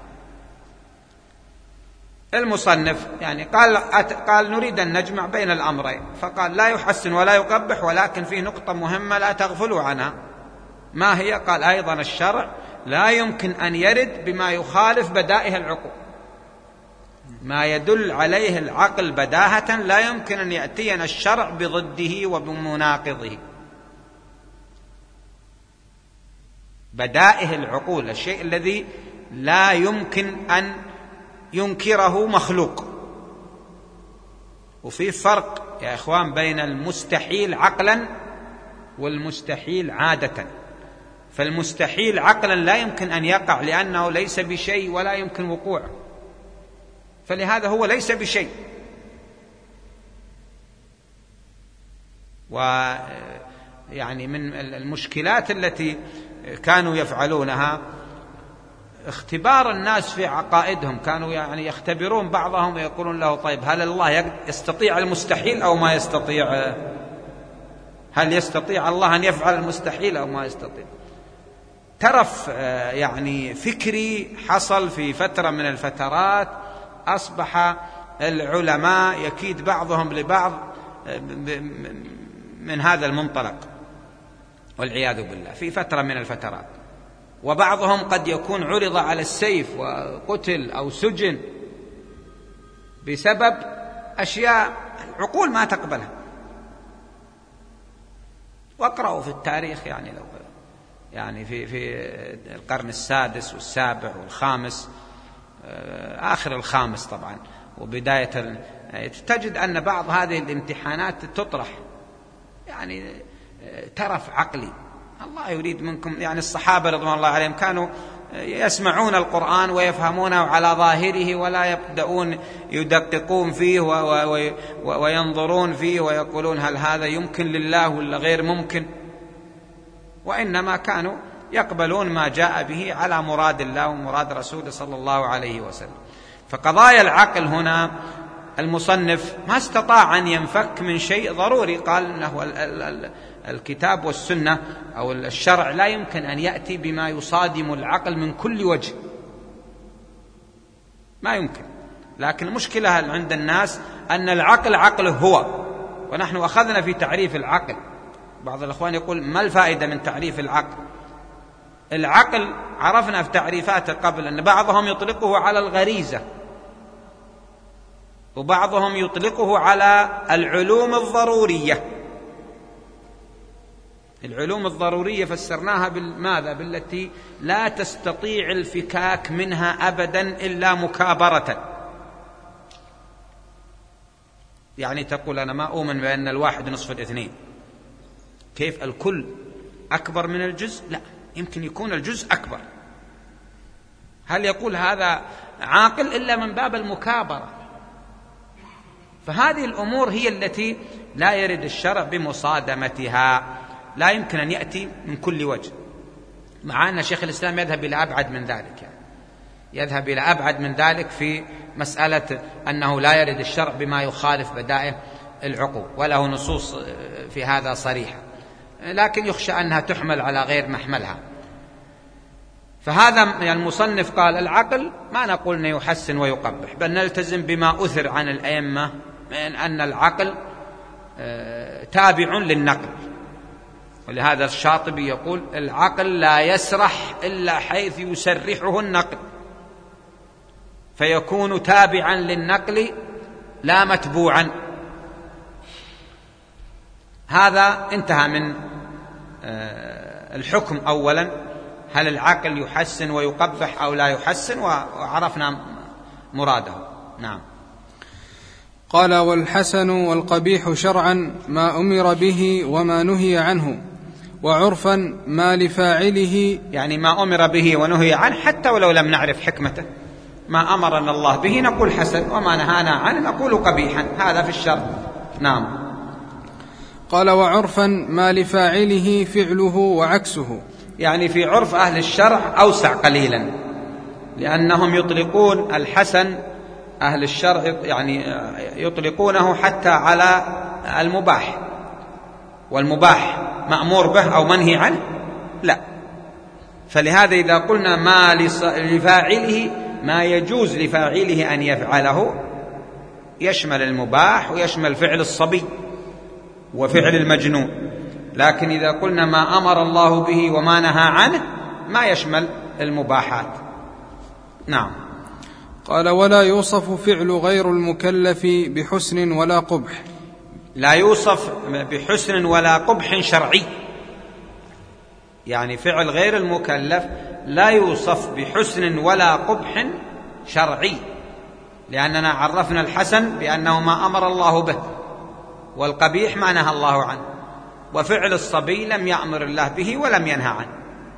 المصنف يعني قال قال نريد أن نجمع بين الأمرين، فقال لا يحسن ولا يقبح، ولكن فيه نقطة مهمة لا تغفلوا عنها. ما هي؟ قال أيضا الشرع لا يمكن أن يرد بما يخالف بدائه العقول. ما يدل عليه العقل بداهة لا يمكن أن يأتينا الشرع بضده وبمناقضه. بدائه العقول، الشيء الذي لا يمكن أن ينكره مخلوق. وفي فرق يا إخوان بين المستحيل عقلا والمستحيل عادة. فالمستحيل عقلا لا يمكن أن يقع لأنه ليس بشيء ولا يمكن وقوعه، فلهذا هو ليس بشيء. ويعني من المشكلات التي كانوا يفعلونها اختبار الناس في عقائدهم، كانوا يعني يختبرون بعضهم ويقولون له طيب هل الله يستطيع المستحيل أو ما يستطيع؟ هل يستطيع الله أن يفعل المستحيل أو ما يستطيع؟ ترف يعني فكري حصل في فترة من الفترات، أصبح العلماء يكيد بعضهم لبعض من هذا المنطلق والعياذ بالله في فترة من الفترات. وبعضهم قد يكون عرض على السيف وقتل أو سجن بسبب أشياء العقول ما تقبلها. واقرأوا في التاريخ يعني لو يعني في في القرن السادس والسابع والخامس، آخر الخامس طبعا وبداية، تجد أن بعض هذه الامتحانات تطرح يعني ترف عقلي. الله يريد منكم، يعني الصحابة رضوان الله عليهم كانوا يسمعون القرآن ويفهمونه على ظاهره ولا يبدأون يدققون فيه وينظرون فيه ويقولون هل هذا يمكن لله ولا غير ممكن، وإنما كانوا يقبلون ما جاء به على مراد الله ومراد رسوله صلى الله عليه وسلم. فقضايا العقل هنا المصنف ما استطاع أن ينفك من شيء ضروري، قال إنه الكتاب والسنة أو الشرع لا يمكن أن يأتي بما يصادم العقل من كل وجه، ما يمكن. لكن المشكلة عند الناس أن العقل عقله هو، ونحن أخذنا في تعريف العقل. بعض الأخوان يقول ما الفائدة من تعريف العقل؟ العقل عرفنا في تعريفاته قبل أن بعضهم يطلقه على الغريزة، وبعضهم يطلقه على العلوم الضرورية. العلوم الضرورية فسرناها بالماذا؟ بالتي لا تستطيع الفكاك منها أبدا إلا مكابرة. يعني تقول أنا ما أؤمن بأن الواحد نصف الاثنين، كيف الكل أكبر من الجزء؟ لا، يمكن يكون الجزء أكبر. هل يقول هذا عاقل؟ إلا من باب المكابرة. فهذه الأمور هي التي لا يرد الشرع بمصادمتها، لا يمكن أن يأتي من كل وجه، مع أن شيخ الإسلام يذهب إلى أبعد من ذلك، يعني يذهب إلى أبعد من ذلك في مسألة أنه لا يرد الشرع بما يخالف بدائع العقول، وله نصوص في هذا صريحة، لكن يخشى أنها تحمل على غير محملها. فهذا يعني المصنف قال العقل ما نقول أنه يحسن ويقبح، بل نلتزم بما أثر عن الأئمة من أن العقل تابع للنقل. ولهذا الشاطبي يقول العقل لا يسرح إلا حيث يسرحه النقل، فيكون تابعا للنقل لا متبوعا. هذا انتهى من الحكم أولا، هل العقل يحسن ويقبح أو لا يحسن، وعرفنا مراده. نعم. قال والحسن والقبيح شرعا ما أمر به وما نهي عنه، وعرفا ما لفاعله، يعني ما أمر به ونهي عنه حتى ولو لم نعرف حكمته، ما أمرنا الله به نقول حسن، وما نهانا عنه نقول قبيحا، هذا في الشرع. نعم. قال وعرفا ما لفاعله فعله وعكسه، يعني في عرف أهل الشرع أوسع قليلا، لأنهم يطلقون الحسن أهل الشرع يعني يطلقونه حتى على المباح، والمباح مأمور به أو منهي عنه لا. فلهذا إذا قلنا ما لفاعله ما يجوز لفاعله أن يفعله يشمل المباح ويشمل فعل الصبي وفعل المجنون، لكن إذا قلنا ما أمر الله به وما نهى عنه ما يشمل المباحات. نعم. قال ولا يوصف فعل غير المكلف بحسن ولا قبح، لا يوصف بحسن ولا قبح شرعي، يعني فعل غير المكلف لا يوصف بحسن ولا قبح شرعي، لأننا عرفنا الحسن بأنه ما أمر الله به، والقبيح ما نهى الله عنه، وفعل الصبي لم يأمر الله به ولم ينهى عنه.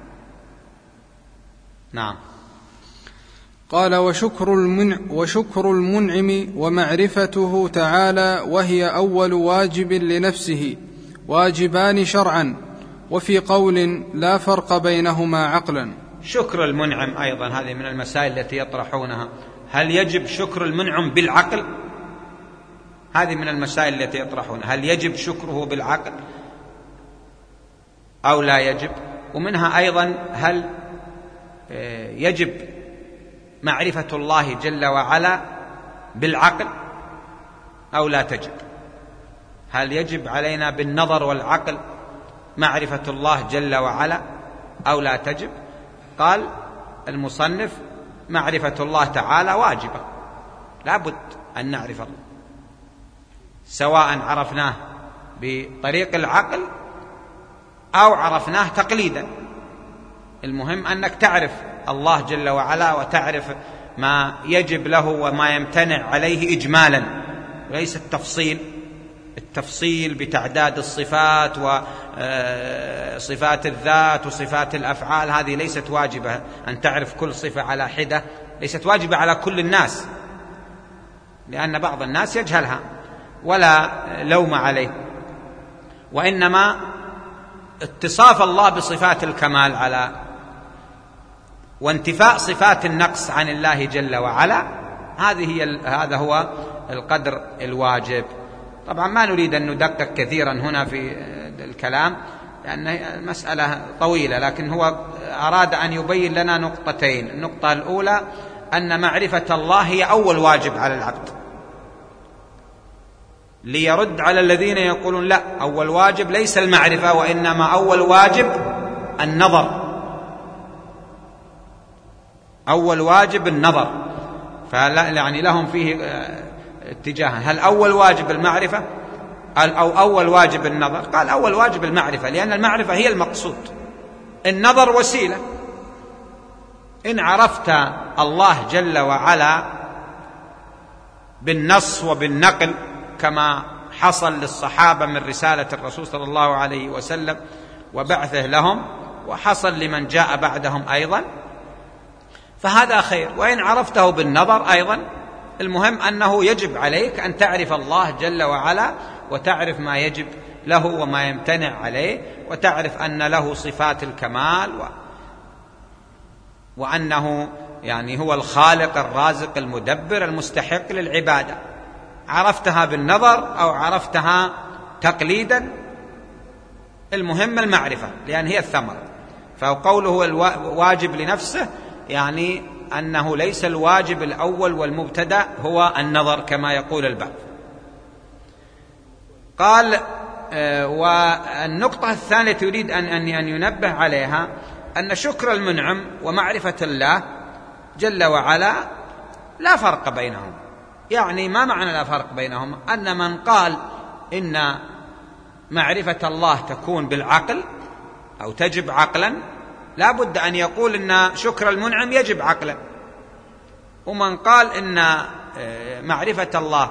نعم. قال وشكر المنع وشكر المنعم ومعرفته تعالى وهي أول واجب لنفسه، واجبان شرعا، وفي قول لا فرق بينهما عقلا. شكر المنعم أيضا هذه من المسائل التي يطرحونها، هل يجب شكر المنعم بالعقل؟ هذه من المسائل التي يطرحونها، هل يجب شكره بالعقل أو لا يجب؟ ومنها أيضا هل يجب معرفة الله جل وعلا بالعقل أو لا تجب؟ هل يجب علينا بالنظر والعقل معرفة الله جل وعلا أو لا تجب؟ قال المصنف معرفة الله تعالى واجبة، لا بد أن نعرف الله، سواء عرفناه بطريق العقل أو عرفناه تقليدا، المهم أنك تعرف الله جل وعلا وتعرف ما يجب له وما يمتنع عليه إجمالا، وليس التفصيل التفصيل بتعداد الصفات وصفات الذات وصفات الأفعال، هذه ليست واجبة، أن تعرف كل صفة على حدة ليست واجبة على كل الناس، لأن بعض الناس يجهلها ولا لوم عليه، وإنما اتصاف الله بصفات الكمال على وانتفاء صفات النقص عن الله جل وعلا، هذه هي هذا هو القدر الواجب. طبعا ما نريد أن ندقق كثيرا هنا في الكلام لأن المسألة طويلة، لكن هو أراد أن يبين لنا نقطتين. النقطة الأولى أن معرفة الله هي أول واجب على العبد، ليرد على الذين يقولون لا، أول واجب ليس المعرفة وإنما أول واجب النظر، أول واجب النظر، فلا يعني لهم فيه اتجاها، هل أول واجب المعرفة أو أول واجب النظر؟ قال أول واجب المعرفة، لأن المعرفة هي المقصود، النظر وسيلة. إن عرفت الله جل وعلا بالنص وبالنقل كما حصل للصحابة من رسالة الرسول صلى الله عليه وسلم وبعثه لهم، وحصل لمن جاء بعدهم أيضا، فهذا خير. وإن عرفته بالنظر أيضا المهم أنه يجب عليك أن تعرف الله جل وعلا، وتعرف ما يجب له وما يمتنع عليه، وتعرف أن له صفات الكمال و... وأنه يعني هو الخالق الرازق المدبر المستحق للعبادة. عرفتها بالنظر أو عرفتها تقليدا، المهم المعرفة، لأن هي الثمرة. فقوله الواجب لنفسه يعني أنه ليس الواجب الأول والمبتدأ هو النظر كما يقول البعض. قال والنقطة الثانية يريد أن أن ينبه عليها أن شكر المنعم ومعرفة الله جل وعلا لا فرق بينهم. يعني ما معنى لا فرق بينهم؟ أن من قال إن معرفة الله تكون بالعقل أو تجب عقلا لا بد أن يقول إن شكر المنعم يجب عقلا، ومن قال إن معرفة الله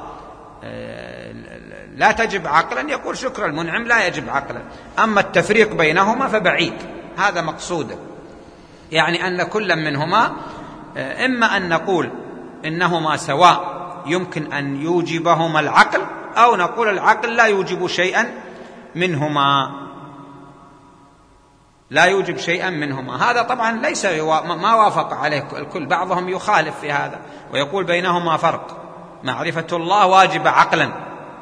لا تجب عقلا يقول شكر المنعم لا يجب عقلا. أما التفريق بينهما فبعيد، هذا مقصوده، يعني أن كل منهما إما أن نقول إنهما سواء يمكن أن يوجبهما العقل، أو نقول العقل لا يوجب شيئا منهما، لا يوجب شيئا منهما. هذا طبعا ليس ما وافق عليه الكل، بعضهم يخالف في هذا ويقول بينهما فرق، معرفة الله واجب عقلا،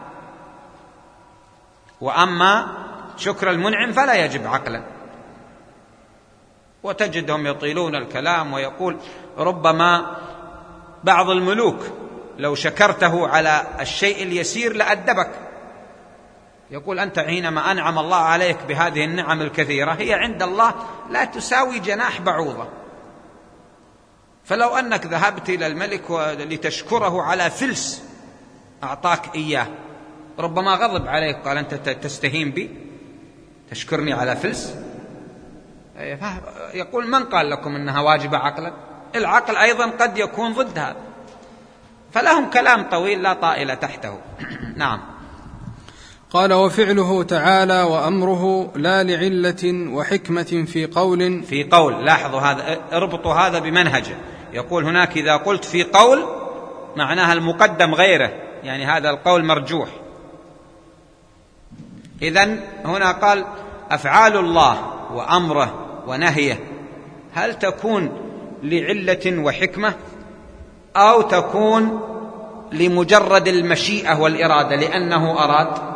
وأما شكر المنعم فلا يجب عقلا. وتجدهم يطيلون الكلام ويقول ربما بعض الملوك لو شكرته على الشيء اليسير لأدبك. يقول أنت حينما أنعم الله عليك بهذه النعم الكثيرة هي عند الله لا تساوي جناح بعوضة، فلو أنك ذهبت إلى الملك لتشكره على فلس أعطاك إياه ربما غضب عليك، قال أنت تستهين بي تشكرني على فلس. يقول من قال لكم أنها واجبة عقلا؟ العقل أيضا قد يكون ضد هذا، فلهم كلام طويل لا طائل تحته. نعم. قال وفعله تعالى وأمره لا لعلة وحكمة في قول في قول لاحظوا هذا، اربطوا هذا بمنهجه. يقول هناك إذا قلت في قول معناها المقدم غيره، يعني هذا القول مرجوح. إذن هنا قال أفعال الله وأمره ونهيه هل تكون لعلة وحكمة أو تكون لمجرد المشيئة والإرادة لأنه أراد؟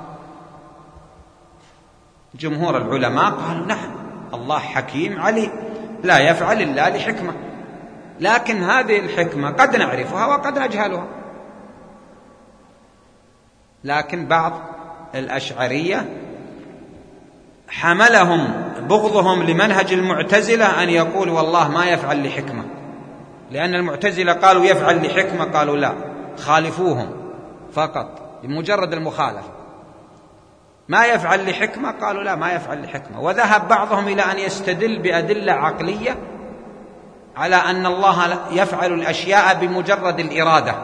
جمهور العلماء قالوا نعم، الله حكيم عليم لا يفعل إلا لحكمة، لكن هذه الحكمة قد نعرفها وقد نجهلها. لكن بعض الأشعرية حملهم بغضهم لمنهج المعتزلة أن يقول والله ما يفعل لحكمة، لأن المعتزلة قالوا يفعل لحكمة، قالوا لا خالفوهم فقط بمجرد المخالفة. ما يفعل لحكمة قالوا لا ما يفعل لحكمة. وذهب بعضهم إلى أن يستدل بأدلة عقلية على أن الله يفعل الأشياء بمجرد الإرادة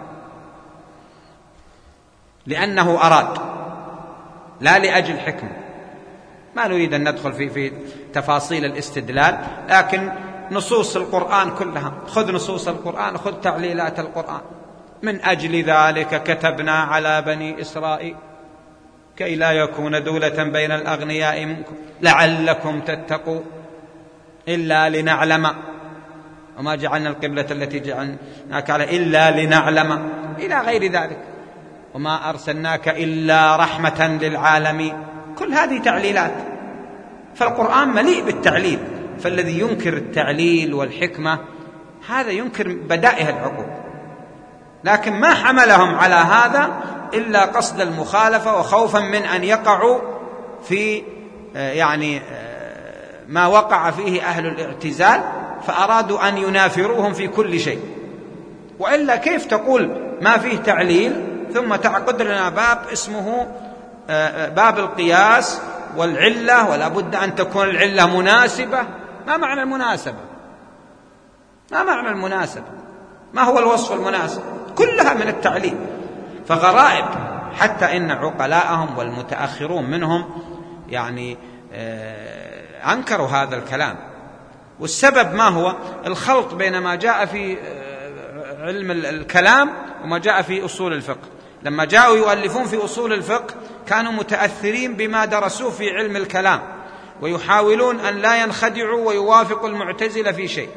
لأنه أراد لا لأجل حكمة. ما نريد أن ندخل في في تفاصيل الاستدلال، لكن نصوص القرآن كلها، خذ نصوص القرآن، خذ تعليلات القرآن. من أجل ذلك كتبنا على بني إسرائيل كي لا يكون دولة بين الأغنياء منكم لعلكم تتقوا إلا لنعلم وما جعلنا القبلة التي جعلناك على إلا لنعلم إلى غير ذلك وما أرسلناك إلا رحمة للعالمين. كل هذه تعليلات، فالقرآن مليء بالتعليل. فالذي ينكر التعليل والحكمة هذا ينكر بدائع العقول، لكن ما حملهم على هذا إلا قصد المخالفة وخوفا من أن يقعوا في يعني ما وقع فيه أهل الاعتزال، فأرادوا أن ينافروهم في كل شيء. وإلا كيف تقول ما فيه تعليل ثم تعقد لنا باب اسمه باب القياس والعلة، ولا بد أن تكون العلة مناسبة؟ ما معنى المناسبة؟ ما معنى المناسبة؟ ما هو الوصف المناسب؟ كلها من التعليل. فغرائب، حتى إن عقلاءهم والمتأخرون منهم يعني أنكروا هذا الكلام. والسبب ما هو؟ الخلط بين ما جاء في علم الكلام وما جاء في أصول الفقه. لما جاءوا يؤلفون في أصول الفقه كانوا متأثرين بما درسوه في علم الكلام، ويحاولون أن لا ينخدعوا ويوافقوا المعتزلة في شيء.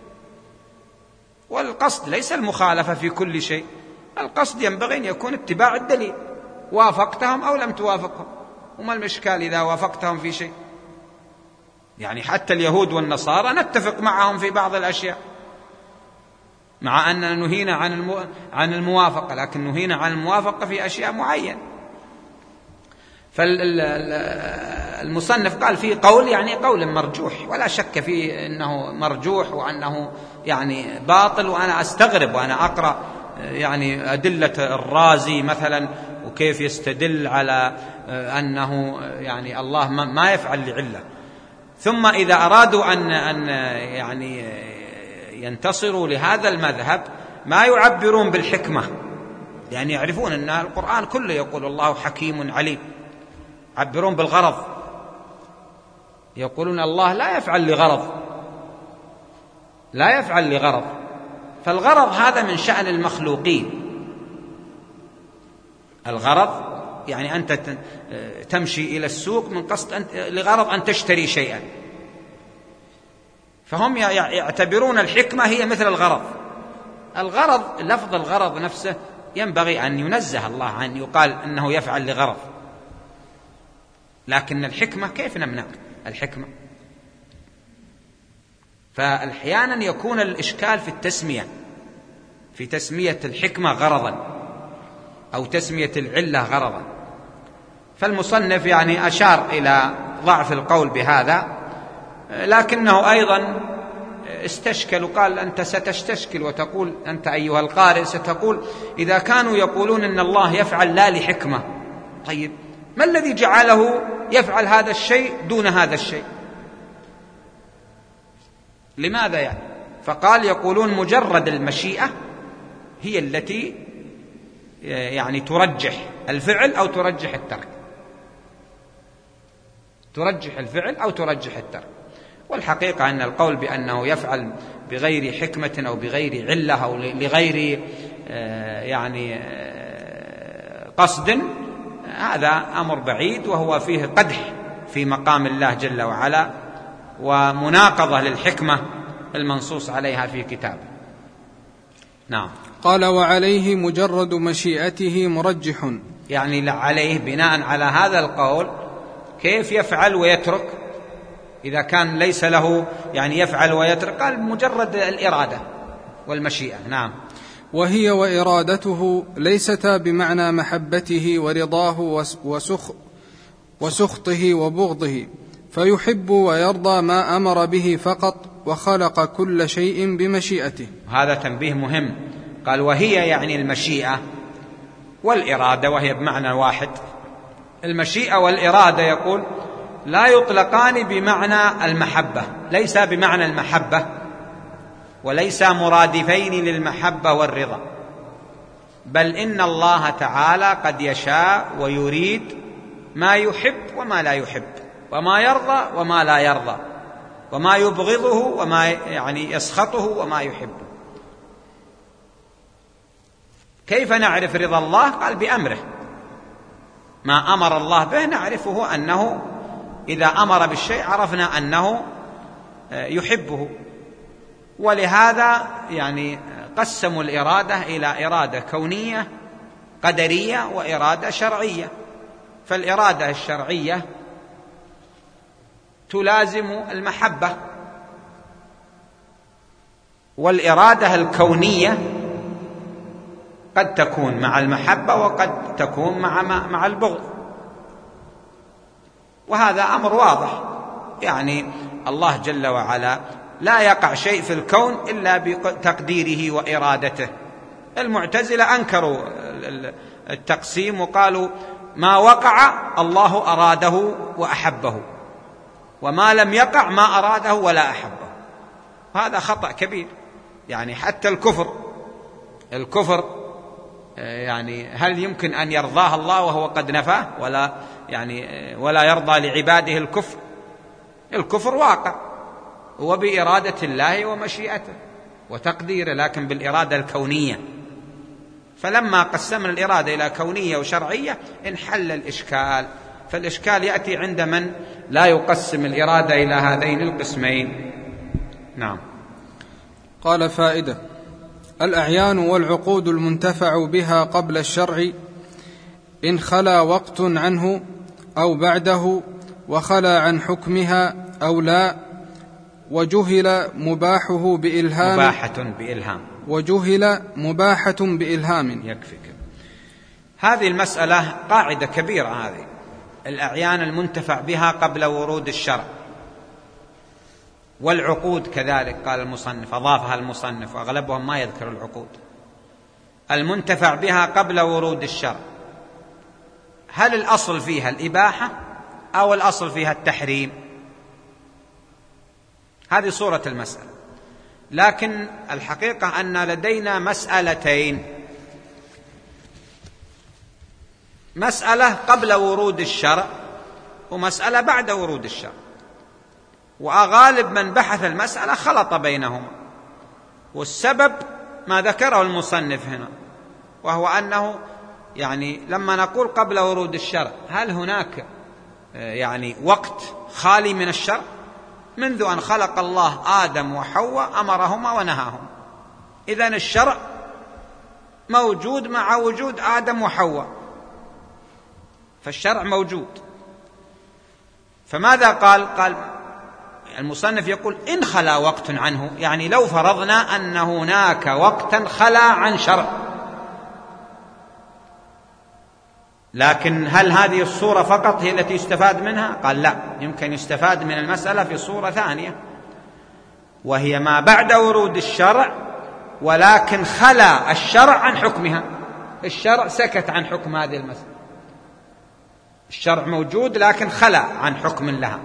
والقصد ليس المخالفة في كل شيء، القصد ينبغي أن يكون اتباع الدليل، وافقتهم أو لم توافقهم، وما المشكال إذا وافقتهم في شيء؟ يعني حتى اليهود والنصارى نتفق معهم في بعض الأشياء، مع أننا نهينا عن عن الموافقة، لكن نهينا عن الموافقة في أشياء معينة. فالمصنف قال فيه قول يعني قول مرجوح، ولا شك فيه أنه مرجوح وأنه يعني باطل. وأنا أستغرب وأنا أقرأ يعني أدلة الرازي مثلا، وكيف يستدل على أنه يعني الله ما يفعل لعلة، ثم إذا أرادوا أن أن يعني ينتصروا لهذا المذهب ما يعبرون بالحكمة، لأن يعرفون أن القرآن كله يقول الله حكيم عليم. يعبرون بالغرض، يقولون الله لا يفعل لغرض، لا يفعل لغرض، فالغرض هذا من شأن المخلوقين. الغرض يعني أنت تمشي إلى السوق من قصد أن لغرض أن تشتري شيئا، فهم يعتبرون الحكمة هي مثل الغرض. الغرض لفظ الغرض نفسه ينبغي أن ينزه الله عن يقال أنه يفعل لغرض، لكن الحكمة كيف نمنع الحكمة؟ فأحيانا يكون الإشكال في التسمية، في تسمية الحكمة غرضا أو تسمية العلة غرضا. فالمصنف يعني أشار إلى ضعف القول بهذا، لكنه أيضا استشكل وقال أنت ستستشكل وتقول أنت أيها القارئ ستقول إذا كانوا يقولون أن الله يفعل لا لحكمة، طيب ما الذي جعله يفعل هذا الشيء دون هذا الشيء؟ لماذا يعني؟ فقال يقولون مجرد المشيئة هي التي يعني ترجح الفعل أو ترجح الترك، ترجح الفعل أو ترجح الترك. والحقيقة أن القول بأنه يفعل بغير حكمة أو بغير علة أو لغير يعني قصد، هذا أمر بعيد، وهو فيه قدح في مقام الله جل وعلا ومناقضة للحكمة المنصوص عليها في كتابه. نعم. قال وعليه مجرد مشيئته مرجح، يعني عليه بناء على هذا القول كيف يفعل ويترك إذا كان ليس له يعني يفعل ويترك؟ قال مجرد الإرادة والمشيئة. نعم. وهي وإرادته ليستا بمعنى محبته ورضاه وسخ وسخطه وبغضه، فيحب ويرضى ما أمر به فقط، وخلق كل شيء بمشيئته. هذا تنبيه مهم. قال وهي يعني المشيئة والإرادة، وهي بمعنى واحد. المشيئة والإرادة يقول لا يطلقان بمعنى المحبة، ليس بمعنى المحبة، وليس مرادفين للمحبة والرضا، بل إن الله تعالى قد يشاء ويريد ما يحب وما لا يحب، وما يرضى وما لا يرضى، وما يبغضه وما يعني يسخطه وما يحبه. كيف نعرف رضا الله؟ قال بأمره، ما أمر الله به نعرفه أنه إذا أمر بالشيء عرفنا أنه يحبه. ولهذا يعني قسموا الإرادة إلى إرادة كونية قدرية وإرادة شرعية. فالإرادة الشرعية تلازم المحبة، والإرادة الكونية قد تكون مع المحبة وقد تكون مع مع البغض، وهذا أمر واضح. يعني الله جل وعلا لا يقع شيء في الكون إلا بتقديره وإرادته. المعتزلة أنكروا التقسيم وقالوا ما وقع الله أراده وأحبه، وما لم يقع ما أراده ولا أحبه. هذا خطأ كبير. يعني حتى الكفر الكفر يعني هل يمكن أن يرضاه الله وهو قد نفاه؟ ولا يعني ولا يرضى لعباده الكفر. الكفر واقع هو بإرادة الله ومشيئته، وتقديره، لكن بالإرادة الكونية. فلما قسمنا الإرادة إلى كونية وشرعية انحل الإشكال. فالإشكال يأتي عند من لا يقسم الإرادة إلى هذين القسمين. نعم. قال: فائدة: الأعيان والعقود المنتفع بها قبل الشرع إن خلا وقت عنه أو بعده وخلا عن حكمها أو لا، وجهل مباحه بإلهام مباحة بإلهام وجهل مباحة بإلهام. يكفيك. هذه المسألة قاعدة كبيرة، هذه الأعيان المنتفع بها قبل ورود الشرع، والعقود كذلك. قال المصنف، أضافها المصنف، وأغلبهم ما يذكر العقود. المنتفع بها قبل ورود الشرع، هل الأصل فيها الإباحة أو الأصل فيها التحريم؟ هذه صورة المسألة. لكن الحقيقة أن لدينا مسألتين: مسألة قبل ورود الشرع ومسألة بعد ورود الشرع، وغالب من بحث المسألة خلط بينهما، والسبب ما ذكره المصنف هنا، وهو أنه يعني لما نقول قبل ورود الشرع، هل هناك يعني وقت خالي من الشرع؟ منذ أن خلق الله آدم وحواء أمرهما ونهاهما، إذن الشرع موجود مع وجود آدم وحواء، فالشرع موجود. فماذا قال؟ قال المصنف يقول إن خلا وقت عنه، يعني لو فرضنا أن هناك وقتا خلا عن شرع، لكن هل هذه الصورة فقط هي التي يستفاد منها؟ قال لا، يمكن يستفاد من المسألة في صورة ثانية، وهي ما بعد ورود الشرع ولكن خلا الشرع عن حكمها. الشرع سكت عن حكم هذه المسألة، الشرع موجود لكن خلا عن حكم لها.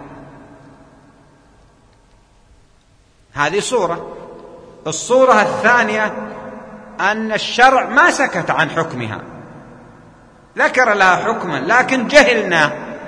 هذه صورة. الصورة الثانية أن الشرع ما سكت عن حكمها، ذكر لها حكما لكن جهلنا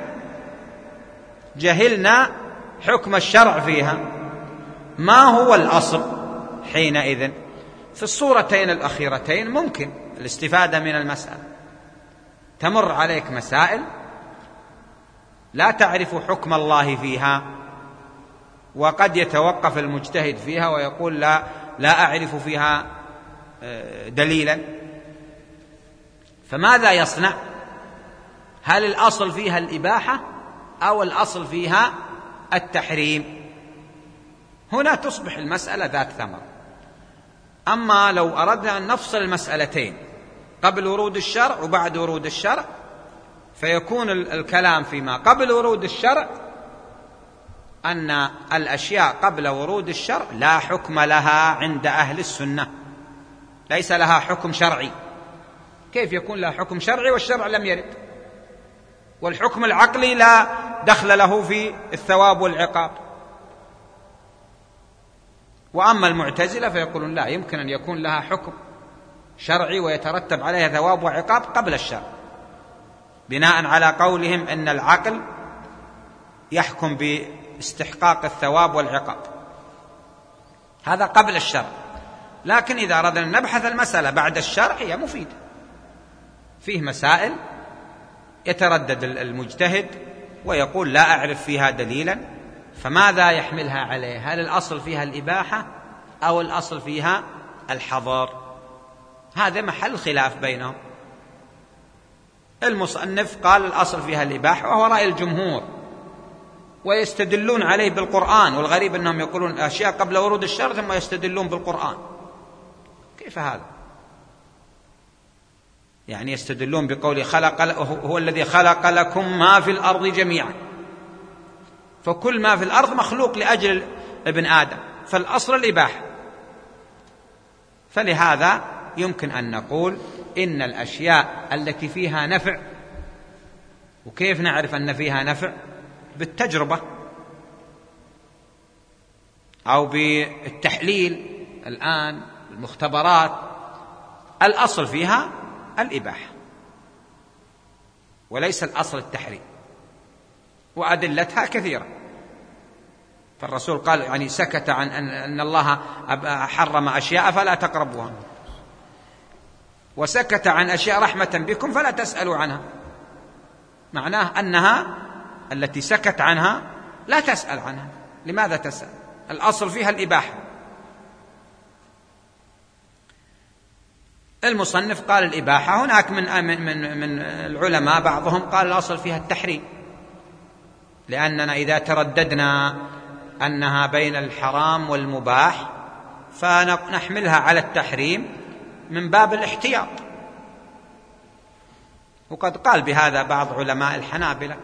جهلنا حكم الشرع فيها، ما هو الأصل حينئذ؟ في الصورتين الأخيرتين ممكن الاستفادة من المسألة. تمر عليك مسائل لا تعرف حكم الله فيها، وقد يتوقف المجتهد فيها ويقول لا, لا أعرف فيها دليلا، فماذا يصنع؟ هل الأصل فيها الإباحة أو الأصل فيها التحريم؟ هنا تصبح المسألة ذات ثمر. أما لو أردنا أن نفصل المسألتين قبل ورود الشرع وبعد ورود الشرع، فيكون الكلام فيما قبل ورود الشرع أن الأشياء قبل ورود الشرع لا حكم لها عند أهل السنة، ليس لها حكم شرعي. كيف يكون لها حكم شرعي والشرع لم يرد؟ والحكم العقلي لا دخل له في الثواب والعقاب. وأما المعتزلة فيقولون لا، يمكن أن يكون لها حكم شرعي ويترتب عليها ثواب وعقاب قبل الشرع، بناء على قولهم أن العقل يحكم باستحقاق الثواب والعقاب، هذا قبل الشرع. لكن إذا أردنا أن نبحث المسألة بعد الشرع هي مفيدة، فيه مسائل يتردد المجتهد ويقول لا أعرف فيها دليلا، فماذا يحملها عليه؟ هل الأصل فيها الإباحة أو الأصل فيها الحظر؟ هذا محل خلاف بينهم. المصنف قال الأصل فيها الإباحة، وهو رأي الجمهور، ويستدلون عليه بالقرآن، والغريب أنهم يقولون أشياء قبل ورود الشرع ثم يستدلون بالقرآن. كيف هذا؟ يعني يستدلون بقوله خلق هو الذي خلق لكم ما في الأرض جميعا، فكل ما في الأرض مخلوق لأجل ابن آدم، فالأصل الإباحة. فلهذا يمكن أن نقول إن الأشياء التي فيها نفع، وكيف نعرف أن فيها نفع؟ بالتجربة أو بالتحليل. الآن المختبرات الأصل فيها الإباحة وليس الأصل التحريم، وأدلتها كثيرة. فالرسول قال يعني سكت عن أن الله حرم أشياء فلا تقربوها، وسكت عن أشياء رحمة بكم فلا تسألوا عنها، معناه أنها التي سكت عنها لا تسأل عنها. لماذا تسأل؟ الأصل فيها الإباحة. المصنف قال الإباحة، هناك من من من العلماء بعضهم قال الأصل فيها التحريم، لأننا إذا ترددنا أنها بين الحرام والمباح فنحملها على التحريم من باب الاحتياط، وقد قال بهذا بعض علماء الحنابلة،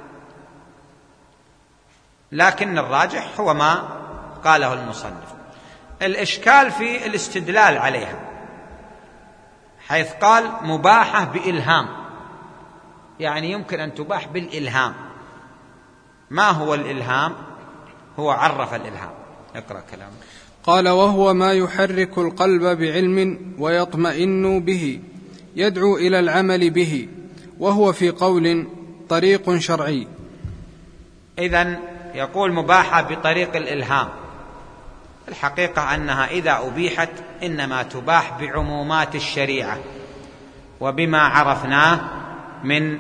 لكن الراجح هو ما قاله المصنف. الإشكال في الاستدلال عليها، حيث قال مباحة بإلهام، يعني يمكن أن تباح بالإلهام. ما هو الإلهام؟ هو عرف الإلهام. اقرأ كلامه. قال: وهو ما يحرك القلب بعلم ويطمئن به، يدعو إلى العمل به، وهو في قول طريق شرعي. إذن يقول مباحة بطريق الإلهام، الحقيقة أنها إذا أبيحت إنما تباح بعمومات الشريعة وبما عرفناه من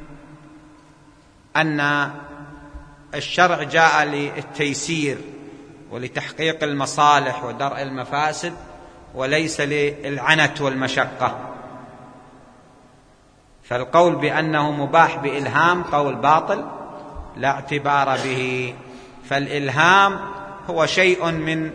أن الشرع جاء للتيسير ولتحقيق المصالح ودرء المفاسد وليس للعنت والمشقة. فالقول بأنه مباح بإلهام قول باطل لا اعتبار به، فالإلهام هو شيء من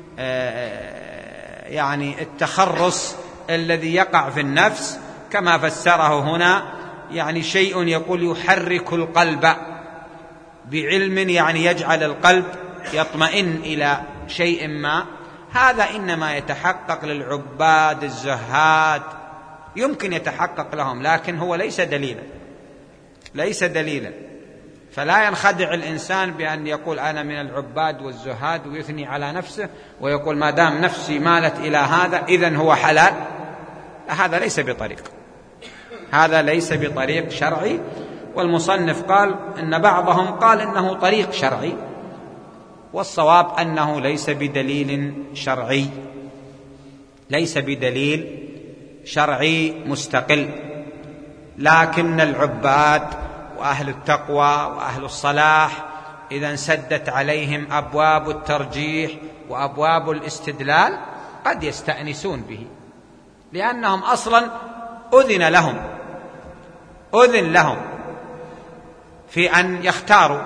يعني التخرص الذي يقع في النفس كما فسره هنا، يعني شيء يقول يحرك القلب بعلم، يعني يجعل القلب يطمئن إلى شيء ما. هذا إنما يتحقق للعباد الزهاد، يمكن يتحقق لهم، لكن هو ليس دليلا، ليس دليلا. فلا ينخدع الإنسان بأن يقول أنا من العباد والزهاد ويثني على نفسه ويقول ما دام نفسي مالت إلى هذا إذن هو حلال. هذا ليس بطريق، هذا ليس بطريق شرعي. والمصنف قال إن بعضهم قال إنه طريق شرعي، والصواب أنه ليس بدليل شرعي، ليس بدليل شرعي مستقل. لكن العباد وأهل التقوى وأهل الصلاح إذا انسدت عليهم أبواب الترجيح وأبواب الاستدلال قد يستأنسون به، لأنهم أصلا أذن لهم أذن لهم في أن يختاروا.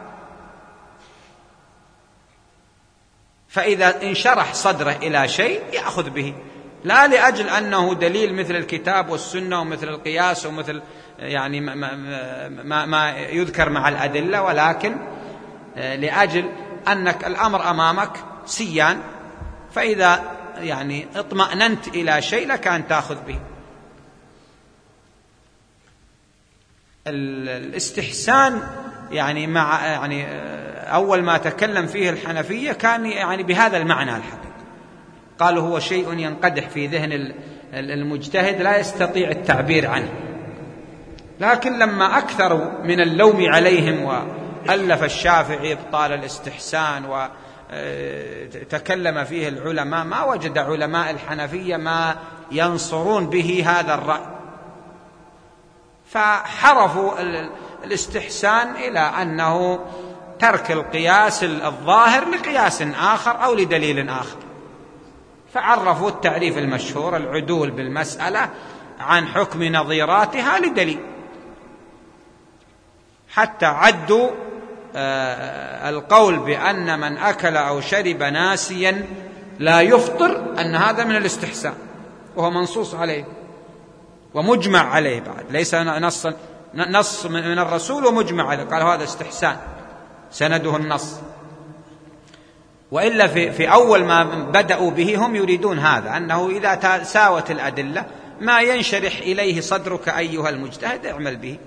فإذا انشرح صدره إلى شيء يأخذ به، لا لأجل أنه دليل مثل الكتاب والسنة ومثل القياس ومثل يعني ما, ما, ما يذكر مع الأدلة، ولكن لأجل أنك الأمر أمامك سيان، فإذا يعني اطمأننت إلى شيء لك أن تأخذ به. الاستحسان يعني مع يعني أول ما تكلم فيه الحنفية كان يعني بهذا المعنى الحقيقي، قالوا هو شيء ينقدح في ذهن المجتهد لا يستطيع التعبير عنه. لكن لما أكثروا من اللوم عليهم وألف الشافعي إبطال الاستحسان وتكلم فيه العلماء، ما وجد علماء الحنفية ما ينصرون به هذا الرأي، فحرفوا الاستحسان إلى أنه ترك القياس الظاهر لقياس آخر أو لدليل آخر، فعرفوا التعريف المشهور العدول بالمسألة عن حكم نظيراتها لدليل، حتى عدوا القول بأن من أكل أو شرب ناسيا لا يفطر أن هذا من الاستحسان، وهو منصوص عليه ومجمع عليه بعد، ليس نص نص من الرسول ومجمع عليه، قال هذا استحسان سنده النص. وإلا في, في أول ما بدأوا به هم يريدون هذا، أنه إذا ساوت الأدلة ما ينشرح إليه صدرك أيها المجتهد اعمل به،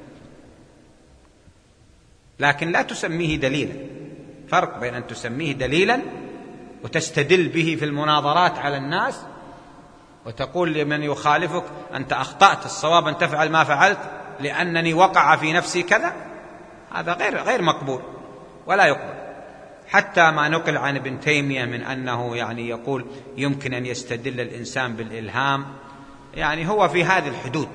لكن لا تسميه دليلا. فرق بين أن تسميه دليلا وتستدل به في المناظرات على الناس وتقول لمن يخالفك أنت أخطأت، الصواب أن تفعل ما فعلت لأنني وقع في نفسي كذا، هذا غير غير مقبول ولا يقبل. حتى ما نقل عن ابن تيمية من أنه يعني يقول يمكن أن يستدل الإنسان بالإلهام، يعني هو في هذه الحدود،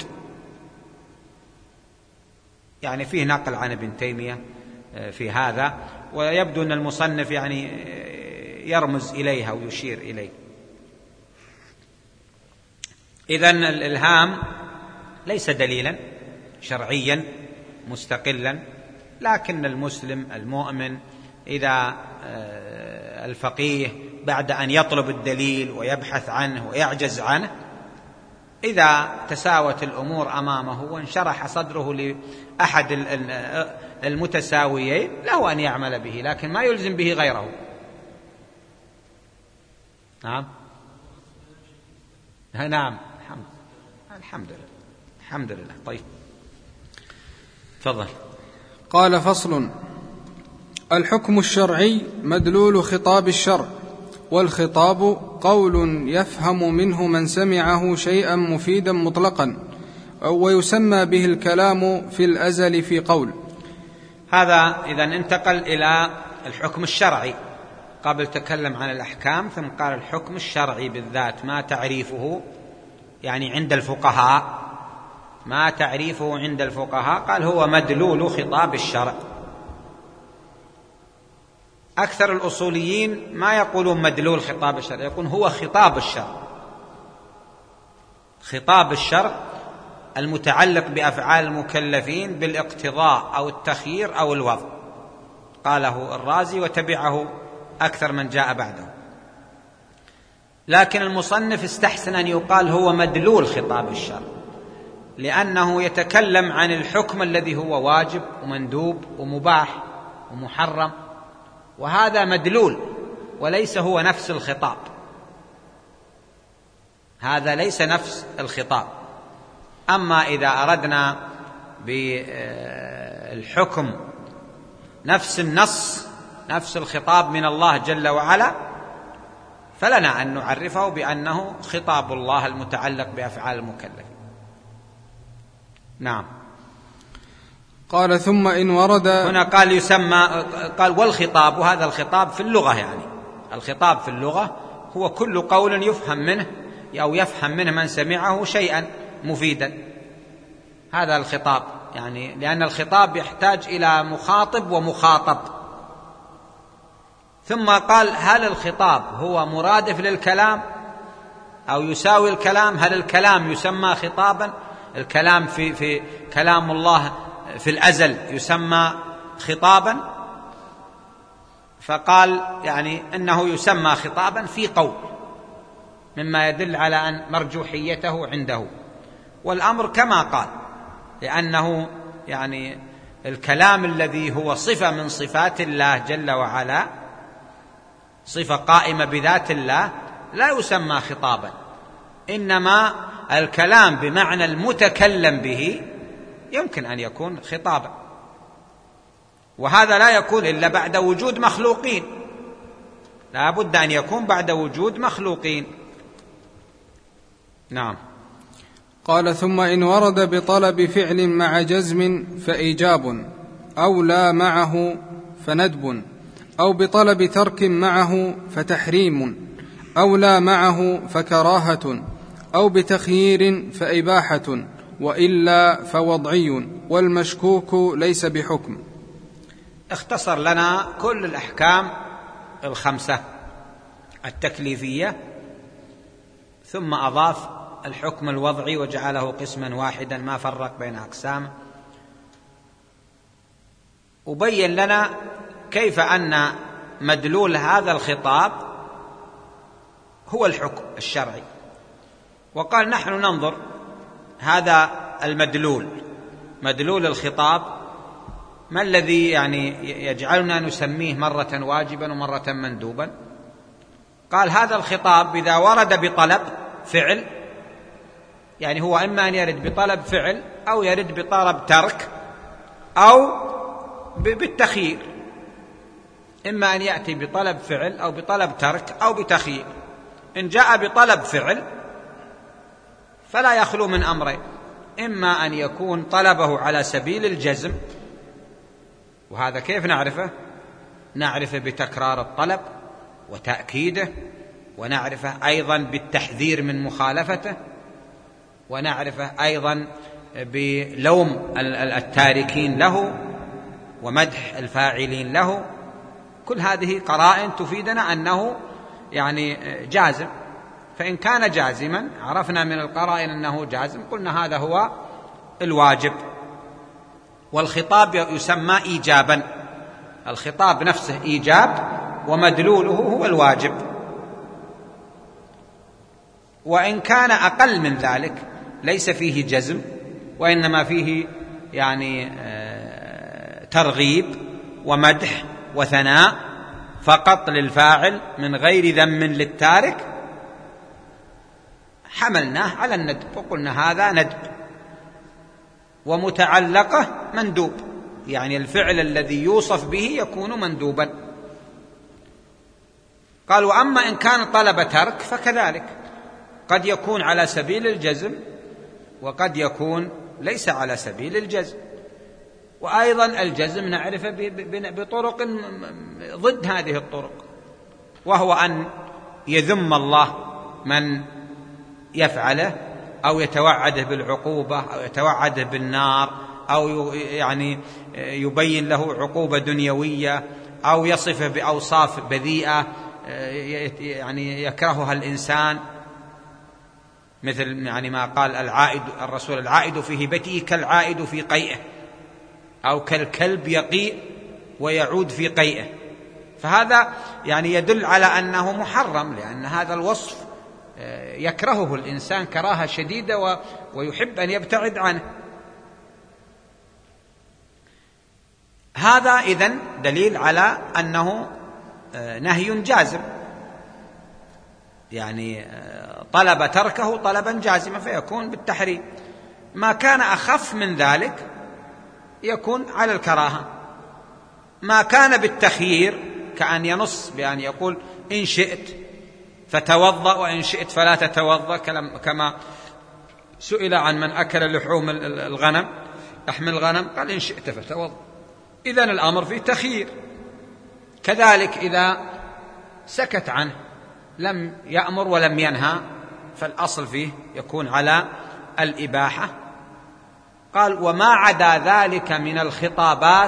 يعني فيه نقل عن ابن تيمية في هذا، ويبدو أن المصنف يعني يرمز إليها ويشير إليه. إذن الإلهام ليس دليلا شرعيا مستقلا، لكن المسلم المؤمن إذا الفقيه بعد أن يطلب الدليل ويبحث عنه ويعجز عنه، إذا تساوت الأمور أمامه وانشرح صدره لأحد المتساويين له أن يعمل به، لكن ما يلزم به غيره. نعم نعم الحمد الحمد لله الحمد لله. طيب تفضل. قال: فصل: الحكم الشرعي مدلول خطاب الشرع، والخطاب قول يفهم منه من سمعه شيئا مفيدا مطلقا، ويسمى به الكلام في الأزل في قول. هذا إذن انتقل إلى الحكم الشرعي، قبل تكلم عن الأحكام ثم قال الحكم الشرعي بالذات. ما تعريفه يعني عند الفقهاء؟ ما تعريفه عند الفقهاء؟ قال هو مدلول خطاب الشرع. أكثر الأصوليين ما يقولون مدلول خطاب الشرع، يقولون هو خطاب الشرع. خطاب الشرع المتعلق بأفعال المكلفين بالاقتضاء أو التخيير أو الوضع، قاله الرازي وتبعه أكثر من جاء بعده. لكن المصنف استحسن أن يقال هو مدلول خطاب الشرع، لأنه يتكلم عن الحكم الذي هو واجب ومندوب ومباح ومحرم، وهذا مدلول وليس هو نفس الخطاب. هذا ليس نفس الخطاب. أما إذا أردنا بالحكم نفس النص نفس الخطاب من الله جل وعلا، فلنا أن نعرفه بأنه خطاب الله المتعلق بأفعال المكلفين. نعم. قال: ثم إن ورد، هنا قال يسمى، قال والخطاب، وهذا الخطاب في اللغة، يعني الخطاب في اللغة هو كل قول يفهم منه أو يفهم منه من سمعه شيئا مفيدا، هذا الخطاب، يعني لأن الخطاب يحتاج إلى مخاطب ومخاطب. ثم قال هل الخطاب هو مرادف للكلام أو يساوي الكلام؟ هل الكلام يسمى خطابا؟ الكلام في, في كلام الله في الأزل يسمى خطابا؟ فقال يعني إنه يسمى خطابا في قول، مما يدل على أن مرجوحيته عنده. والأمر كما قال، لأنه يعني الكلام الذي هو صفة من صفات الله جل وعلا، صفة قائمة بذات الله، لا يسمى خطابا، إنما الكلام بمعنى المتكلم به يمكن أن يكون خطابا، وهذا لا يكون إلا بعد وجود مخلوقين، لا بد أن يكون بعد وجود مخلوقين. نعم. قال: ثم إن ورد بطلب فعل مع جزم فإيجاب، أو لا معه فندب، أو بطلب ترك معه فتحريم، أو لا معه فكراهة، أو بتخيير فإباحة، وإلا فوضعي، والمشكوك ليس بحكم. اختصر لنا كل الأحكام الخمسة التكليفية، ثم أضاف الحكم الوضعي وجعله قسما واحدا ما فرق بين أقسام، وبين لنا كيف أن مدلول هذا الخطاب هو الحكم الشرعي. وقال نحن ننظر هذا المدلول، مدلول الخطاب، ما الذي يعني يجعلنا نسميه مرة واجبا ومرة مندوبا؟ قال هذا الخطاب إذا ورد بطلب فعل، يعني هو إما أن يرد بطلب فعل أو يرد بطلب ترك أو بالتخيير، إما أن يأتي بطلب فعل أو بطلب ترك أو بتخيير. إن جاء بطلب فعل فلا يخلو من أمرين، إما أن يكون طلبه على سبيل الجزم، وهذا كيف نعرفه؟ نعرفه بتكرار الطلب وتأكيده، ونعرفه أيضا بالتحذير من مخالفته، ونعرفه أيضا بلوم التاركين له ومدح الفاعلين له. كل هذه قرائن تفيدنا أنه يعني جازم. فإن كان جازما عرفنا من القرائن أنه جازم، قلنا هذا هو الواجب. والخطاب يسمى إيجابا، الخطاب نفسه إيجاب ومدلوله هو الواجب. وإن كان أقل من ذلك ليس فيه جزم، وإنما فيه يعني ترغيب ومدح وثناء فقط للفاعل من غير ذم للتارك، حملناه على الندب وقلنا هذا ندب. ومتعلقه مندوب، يعني الفعل الذي يوصف به يكون مندوبا. قال: وأما إن كان طلب ترك فكذلك، قد يكون على سبيل الجزم وقد يكون ليس على سبيل الجزم. وأيضا الجزم نعرفه بطرق ضد هذه الطرق، وهو أن يذم الله من يفعله، أو يتوعده بالعقوبة، أو يتوعده بالنار، أو يعني يبين له عقوبة دنيوية، أو يصفه بأوصاف بذيئة يعني يكرهها الإنسان، مثل يعني ما قال العائد الرسول: العائد في هبته كالعائد في قيئه، أو كالكلب يقيء ويعود في قيئه. فهذا يعني يدل على أنه محرم، لأن هذا الوصف يكرهه الإنسان كراهة شديدة ويحب أن يبتعد عنه. هذا إذن دليل على أنه نهي جازم، يعني طلب تركه طلبا جازما فيكون بالتحريم. ما كان أخف من ذلك يكون على الكراهة. ما كان بالتخيير كأن ينص بأن يقول: إن شئت فتوضأ وإن شئت فلا تتوضأ، كما سئل عن من أكل لحوم الغنم لحم الغنم قال: إن شئت فتوضأ. إذن الأمر فيه تخيير. كذلك إذا سكت عنه لم يأمر ولم ينهى فالأصل فيه يكون على الإباحة. قال: وما عدا ذلك من الخطابات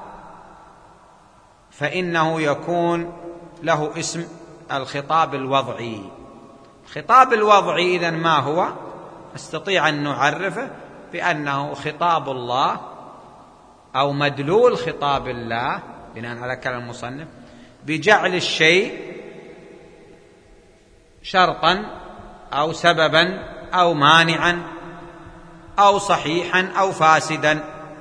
فإنه يكون له اسم الخطاب الوضعي. الخطاب الوضعي إذن ما هو؟ نستطيع أن نعرفه بأنه خطاب الله أو مدلول خطاب الله بناء على كلام المصنف بجعل الشيء شرطا أو سببا أو مانعا أو صحيحا أو فاسدا.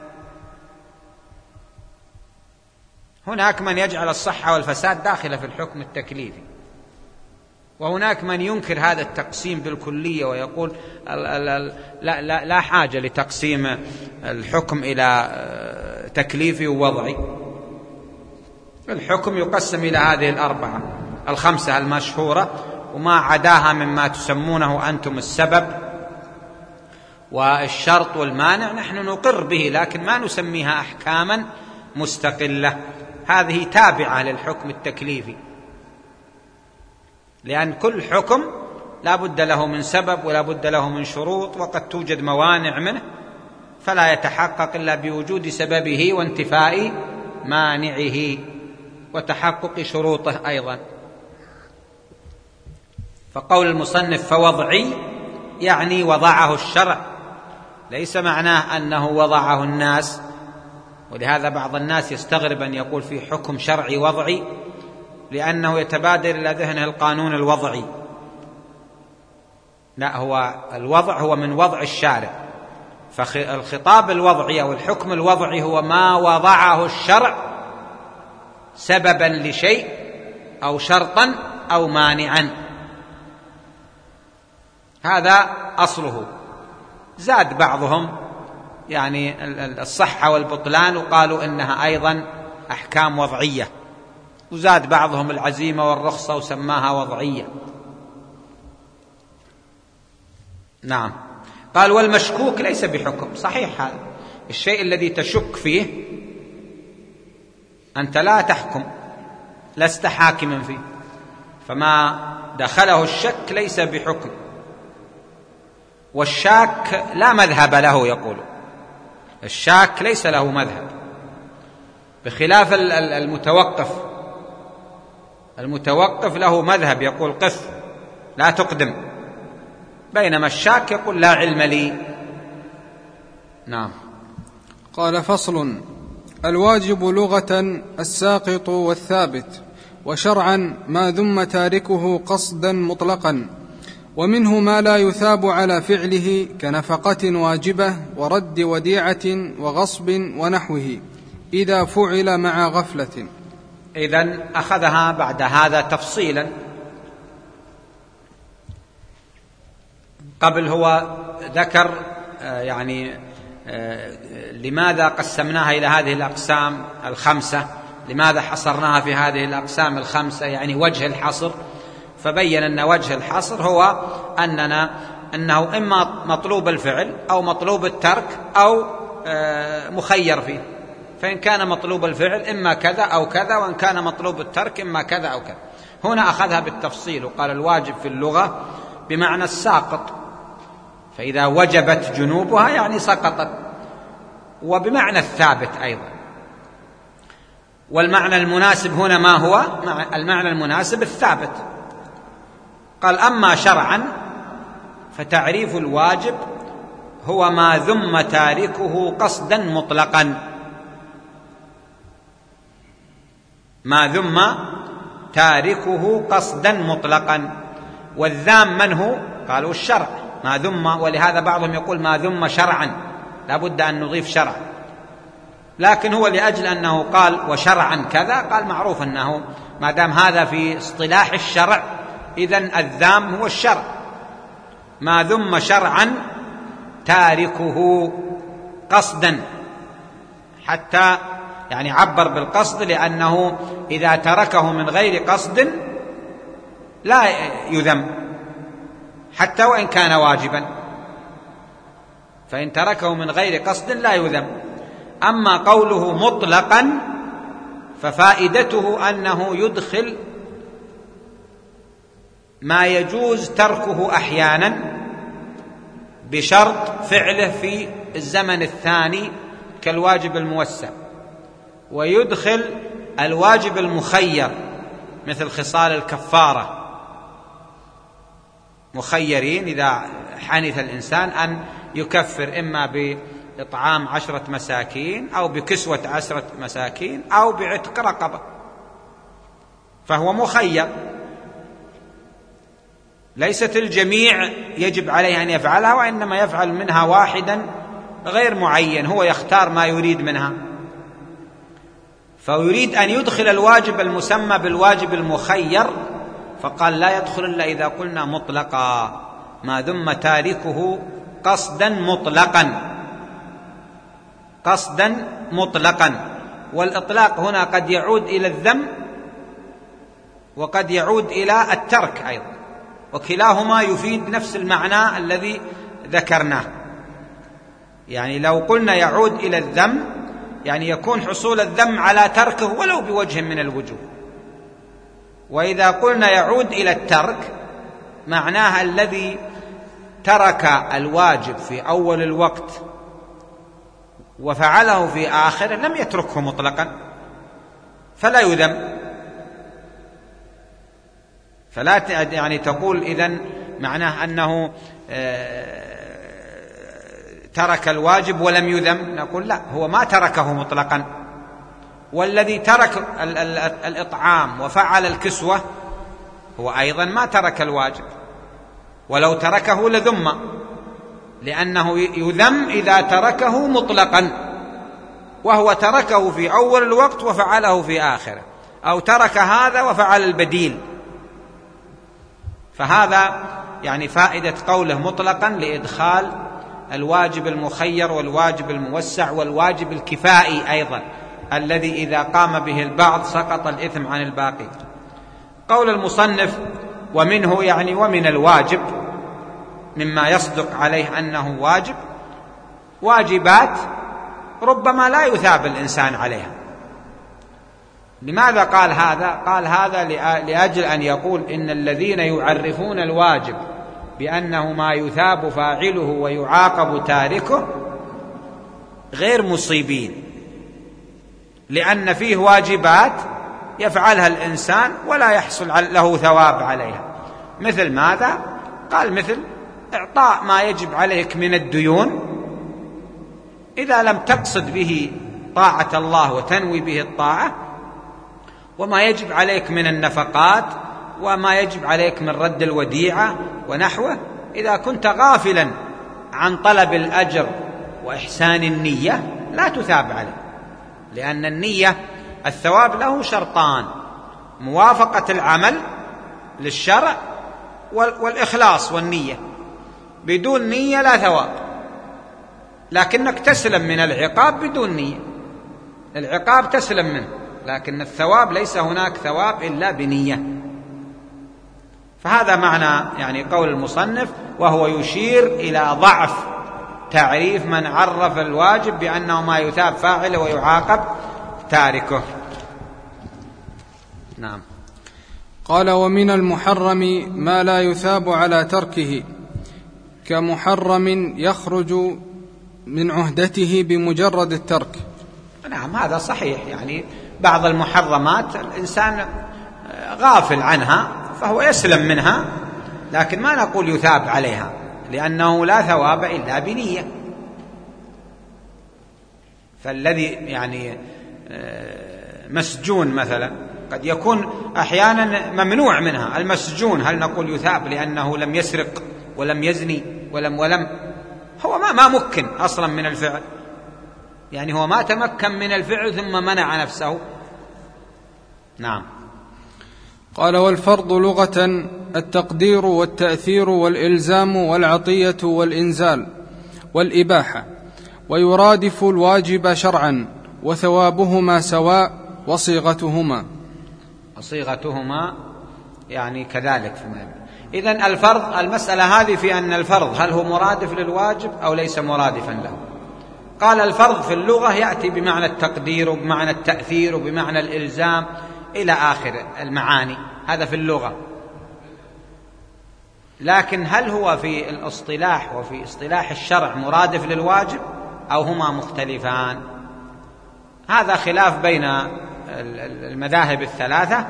هناك من يجعل الصحة والفساد داخلة في الحكم التكليفي، وهناك من ينكر هذا التقسيم بالكلية ويقول لا, لا, لا حاجة لتقسيم الحكم إلى تكليفي ووضعي. الحكم يقسم إلى هذه الأربعة الخمسة المشهورة، وما عداها مما تسمونه أنتم السبب والشرط والمانع نحن نقر به، لكن ما نسميها أحكاما مستقلة. هذه تابعة للحكم التكليفي، لأن كل حكم لا بد له من سبب ولا بد له من شروط، وقد توجد موانع منه فلا يتحقق إلا بوجود سببه وانتفاء مانعه وتحقق شروطه أيضا. فقول المصنف فوضعي يعني وضعه الشرع، ليس معناه أنه وضعه الناس. ولهذا بعض الناس يستغرب أن يقول في حكم شرعي وضعي، لأنه يتبادر إلى ذهنه القانون الوضعي. لا، هو الوضع هو من وضع الشارع، فالخطاب الوضعي أو الحكم الوضعي هو ما وضعه الشرع سببا لشيء أو شرطا أو مانعا، هذا أصله. زاد بعضهم يعني الصحة والبطلان وقالوا إنها أيضا أحكام وضعية، وزاد بعضهم العزيمة والرخصة وسماها وضعية. نعم. قال والمشكوك ليس بحكم. صحيح، هذا الشيء الذي تشك فيه أنت لا تحكم، لست حاكما فيه، فما دخله الشك ليس بحكم، والشاك لا مذهب له، يقول الشاك ليس له مذهب، بخلاف المتوقف. المتوقف له مذهب، يقول قف لا تقدم، بينما الشاك يقول لا علم لي. نعم. قال: فصل: الواجب لغة الساقط والثابت، وشرعا ما ذم تاركه قصدا مطلقا، ومنه ما لا يثاب على فعله كنفقة واجبة ورد وديعة وغصب ونحوه إذا فعل مع غفلة. إذن أخذها بعد هذا تفصيلا. قبل هو ذكر يعني لماذا قسمناها إلى هذه الأقسام الخمسة، لماذا حصرناها في هذه الأقسام الخمسة، يعني وجه الحصر. فبين أن وجه الحصر هو أننا أنه إما مطلوب الفعل أو مطلوب الترك أو مخير فيه، فإن كان مطلوب الفعل إما كذا أو كذا، وإن كان مطلوب الترك إما كذا أو كذا. هنا أخذها بالتفصيل وقال الواجب في اللغة بمعنى الساقط، فإذا وجبت جنوبها يعني سقطت، وبمعنى الثابت أيضا. والمعنى المناسب هنا ما هو؟ المعنى المناسب الثابت. قال: أما شرعا فتعريف الواجب هو ما ذم تاركه قصدا مطلقا. ما ذم تاركه قصدا مطلقا. والذام من هو؟ قالوا الشرع. ما ذم، ولهذا بعضهم يقول ما ذم شرعا، لا بد أن نضيف شرعا، لكن هو لأجل أنه قال وشرعا كذا، قال معروف أنه ما دام هذا في اصطلاح الشرع إذن الذام هو الشرع. ما ذم شرعا تاركه قصدا، حتى يعني عبر بالقصد، لأنه إذا تركه من غير قصد لا يذم حتى وإن كان واجبا، فإن تركه من غير قصد لا يذم. أما قوله مطلقا ففائدته أنه يدخل ما يجوز تركه أحيانا بشرط فعله في الزمن الثاني كالواجب الموسع، ويدخل الواجب المخير مثل خصال الكفارة، مخيرين إذا حنث الإنسان أن يكفر إما بإطعام عشرة مساكين أو بكسوة عشرة مساكين أو بعتق رقبة، فهو مخير. ليست الجميع يجب عليه أن يفعلها، وإنما يفعل منها واحدا غير معين، هو يختار ما يريد منها. فيريد أن يدخل الواجب المسمى بالواجب المخير، فقال لا يدخل إلا إذا قلنا مطلقا، ما ذم تاركه قصدا مطلقا، قصدا مطلقا. والإطلاق هنا قد يعود إلى الذم وقد يعود إلى الترك أيضا، وكلاهما يفيد نفس المعنى الذي ذكرناه. يعني لو قلنا يعود إلى الذم يعني يكون حصول الذم على تركه ولو بوجه من الوجوه، وإذا قلنا يعود إلى الترك معناها الذي ترك الواجب في أول الوقت وفعله في آخره لم يتركه مطلقا فلا يذم. فلا يعني تقول إذن معناه أنه ترك الواجب ولم يذم، نقول لا، هو ما تركه مطلقا. والذي ترك الإطعام وفعل الكسوة هو أيضا ما ترك الواجب، ولو تركه لذم، لأنه يذم إذا تركه مطلقا، وهو تركه في أول الوقت وفعله في آخره، أو ترك هذا وفعل البديل. فهذا يعني فائدة قوله مطلقا لإدخال الواجب المخير والواجب الموسع والواجب الكفائي أيضا، الذي إذا قام به البعض سقط الإثم عن الباقي. قول المصنف ومنه يعني ومن الواجب مما يصدق عليه أنه واجب، واجبات ربما لا يثاب الإنسان عليها، لماذا قال هذا؟ قال هذا لأجل أن يقول إن الذين يعرفون الواجب بأنه ما يثاب فاعله ويعاقب تاركه غير مصيبين، لأن فيه واجبات يفعلها الإنسان ولا يحصل له ثواب عليها. مثل ماذا؟ قال مثل إعطاء ما يجب عليك من الديون، إذا لم تقصد به طاعة الله وتنوي به الطاعة، وما يجب عليك من النفقات، وما يجب عليك من رد الوديعة ونحوه، إذا كنت غافلا عن طلب الأجر وإحسان النية لا تثاب عليه، لأن النية الثواب له شرطان: موافقة العمل للشرع والإخلاص والنية. بدون نية لا ثواب، لكنك تسلم من العقاب بدون نية. العقاب تسلم منه، لكن الثواب ليس هناك ثواب إلا بنية. فهذا معنى يعني قول المصنف، وهو يشير إلى ضعف تعريف من عرف الواجب بأنه ما يثاب فاعله ويعاقب تاركه. نعم. قال: ومن المحرم ما لا يثاب على تركه، كمحرم يخرج من عهدته بمجرد الترك. نعم، هذا صحيح. يعني بعض المحرمات الإنسان غافل عنها فهو يسلم منها، لكن ما نقول يثاب عليها، لأنه لا ثواب إلا بنية. فالذي يعني مسجون مثلا قد يكون أحيانا ممنوع منها. المسجون هل نقول يثاب لأنه لم يسرق ولم يزني ولم ولم هو ما ما مكن أصلا من الفعل، يعني هو ما تمكن من الفعل ثم منع نفسه. نعم. قال: والفرض لغة التقدير والتأثير والإلزام والعطية والإنزال والإباحة، ويرادف الواجب شرعا، وثوابهما سواء وصيغتهما وصيغتهما يعني كذلك. إذن الفرض، المسألة هذه في أن الفرض هل هو مرادف للواجب أو ليس مرادفا له. قال: الفرض في اللغة يأتي بمعنى التقدير وبمعنى التأثير وبمعنى الإلزام إلى آخر المعاني، هذا في اللغة. لكن هل هو في الاصطلاح وفي اصطلاح الشرع مرادف للواجب أو هما مختلفان؟ هذا خلاف بين المذاهب الثلاثة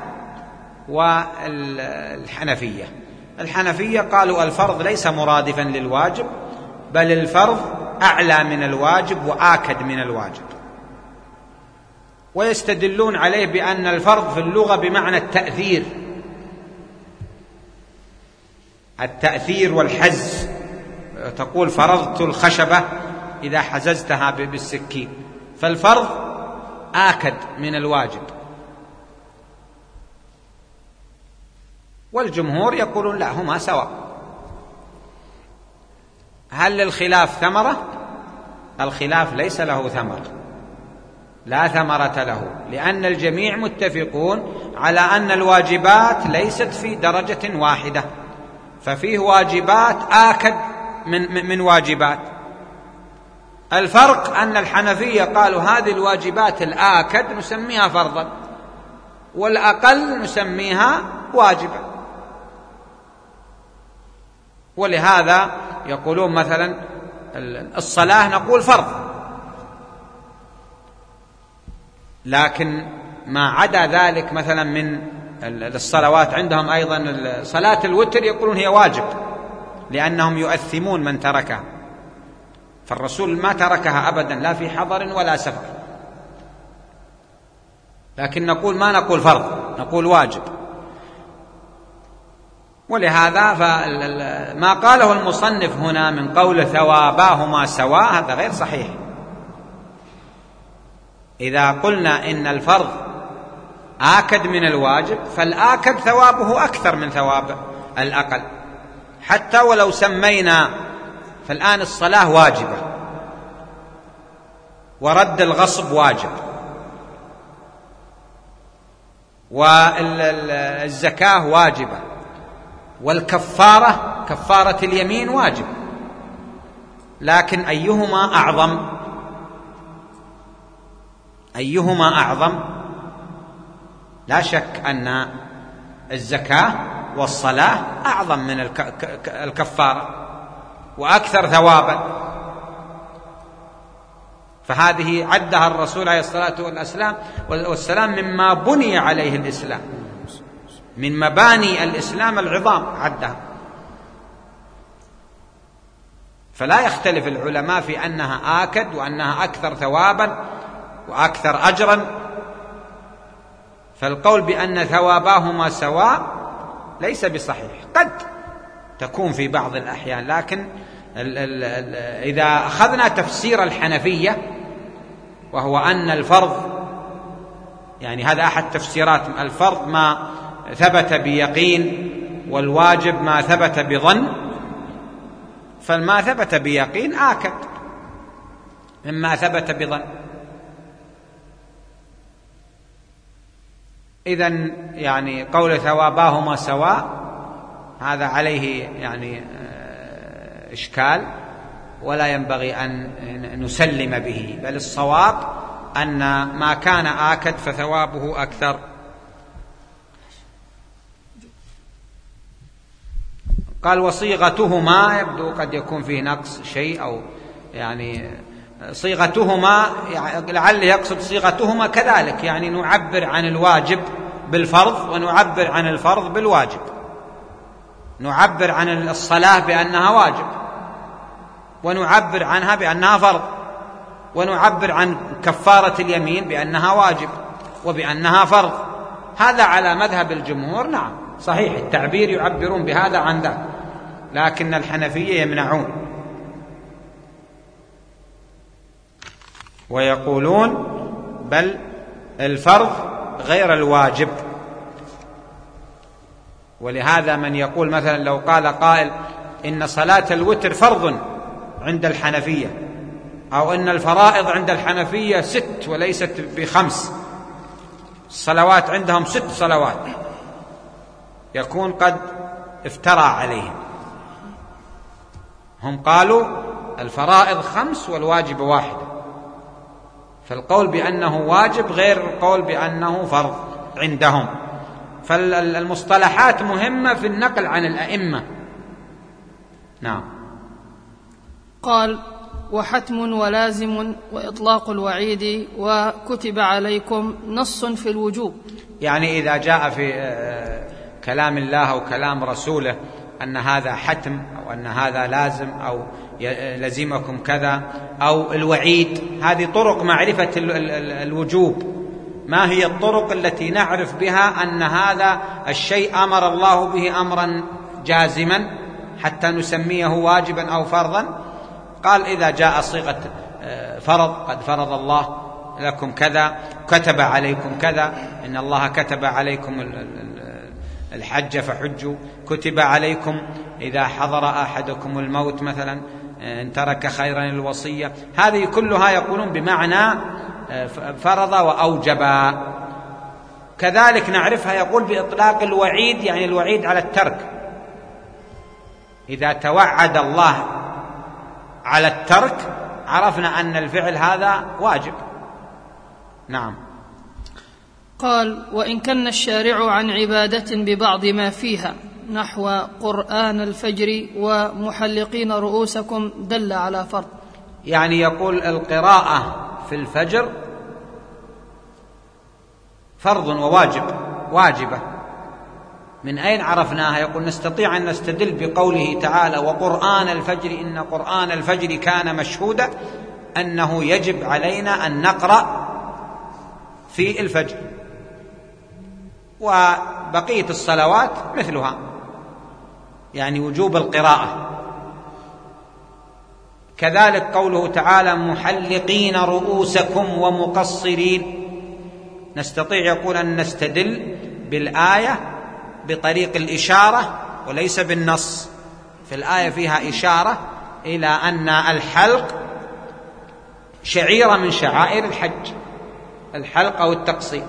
والحنفية. الحنفية قالوا الفرض ليس مرادفا للواجب، بل الفرض أعلى من الواجب وآكد من الواجب، ويستدلون عليه بأن الفرض في اللغة بمعنى التأثير التأثير والحز. تقول فرضت الخشبة إذا حززتها بالسكين، فالفرض آكد من الواجب. والجمهور يقولون لا، هما سواء. هل للخلاف ثمرة؟ الخلاف ليس له ثمرة، لا ثمرة له، لأن الجميع متفقون على أن الواجبات ليست في درجة واحدة، ففيه واجبات آكد من, من واجبات. الفرق أن الحنفية قالوا هذه الواجبات الآكد نسميها فرضا، والأقل نسميها واجبا. ولهذا يقولون مثلا الصلاة نقول فرض، لكن ما عدا ذلك مثلا من الصلوات عندهم أيضا صلاة الوتر يقولون هي واجب، لأنهم يؤثمون من تركها، فالرسول ما تركها أبدا لا في حضر ولا سفر. لكن نقول ما نقول فرض، نقول واجب. ولهذا فما قاله المصنف هنا من قول ثواباهما سواء هذا غير صحيح. إذا قلنا إن الفرض آكد من الواجب، فالآكد ثوابه أكثر من ثواب الأقل، حتى ولو سمينا. فالآن الصلاة واجبة، ورد الغصب واجب، والزكاة واجبة، والكفارة كفارة اليمين واجب، لكن أيهما أعظم؟ أيهما أعظم؟ لا شك أن الزكاة والصلاة أعظم من الكفارة وأكثر ثوابا، فهذه عدها الرسول عليه الصلاة والسلام مما بني عليه الإسلام، من مباني الإسلام العظام عدها. فلا يختلف العلماء في أنها آكد وأنها أكثر ثوابا وأكثر أجرا، فالقول بأن ثواباهما سواء ليس بصحيح، قد تكون في بعض الأحيان، لكن ال ال ال إذا أخذنا تفسير الحنفية وهو أن الفرض، يعني هذا أحد تفسيرات، الفرض ما ثبت بيقين والواجب ما ثبت بظن، فالما ثبت بيقين آكد مما ثبت بظن. إذن يعني قول ثواباهما سواء هذا عليه يعني إشكال، ولا ينبغي أن نسلم به، بل الصواب أن ما كان آكد فثوابه أكثر. قال وصيغتهما، يبدو قد يكون فيه نقص شيء، أو يعني صيغتهما لعل يقصد صيغتهما كذلك، يعني نعبر عن الواجب بالفرض ونعبر عن الفرض بالواجب، نعبر عن الصلاة بأنها واجب ونعبر عنها بأنها فرض، ونعبر عن كفارة اليمين بأنها واجب وبأنها فرض. هذا على مذهب الجمهور، نعم صحيح التعبير يعبرون بهذا عن ذاك، لكن الحنفية يمنعون ويقولون بل الفرض غير الواجب. ولهذا من يقول مثلا لو قال قائل إن صلاة الوتر فرض عند الحنفية، أو إن الفرائض عند الحنفية ست وليست بخمس، الصلوات عندهم ست صلوات، يكون قد افترى عليهم. هم قالوا الفرائض خمس والواجب واحد، فالقول بأنه واجب غير القول بأنه فرض عندهم. فالمصطلحات مهمة في النقل عن الأئمة. نعم. قال وحتم ولازم وإطلاق الوعيد وكتب عليكم نص في الوجوب، يعني إذا جاء في كلام الله أو كلام رسوله أن هذا حتم أو أن هذا لازم أو لزمكم كذا، أو الوعيد، هذه طرق معرفة الوجوب. ما هي الطرق التي نعرف بها أن هذا الشيء أمر الله به أمرا جازما حتى نسميه واجبا أو فرضا؟ قال إذا جاء صيغة فرض، قد فرض الله لكم كذا، كتب عليكم كذا، إن الله كتب عليكم الحج فحجوا، كتب عليكم إذا حضر أحدكم الموت مثلا إن ترك خيرا الوصية، هذه كلها يقولون بمعنى فرض وأوجب. كذلك نعرفها يقول بإطلاق الوعيد، يعني الوعيد على الترك، إذا توعد الله على الترك عرفنا أن الفعل هذا واجب. نعم. قال وإن كان الشارع عن عبادة ببعض ما فيها نحو قرآن الفجر ومحلقين رؤوسكم دل على فرض، يعني يقول القراءة في الفجر فرض وواجب، واجبة. من أين عرفناها؟ يقول نستطيع أن نستدل بقوله تعالى وقرآن الفجر إن قرآن الفجر كان مشهودا، أنه يجب علينا أن نقرأ في الفجر، وبقية الصلوات مثلها، يعني وجوب القراءة. كذلك قوله تعالى محلقين رؤوسكم ومقصرين، نستطيع يقول أن نستدل بالآية بطريق الإشارة وليس بالنص. في الآية فيها إشارة إلى أن الحلق شعيرة من شعائر الحج، الحلق أو التقصير.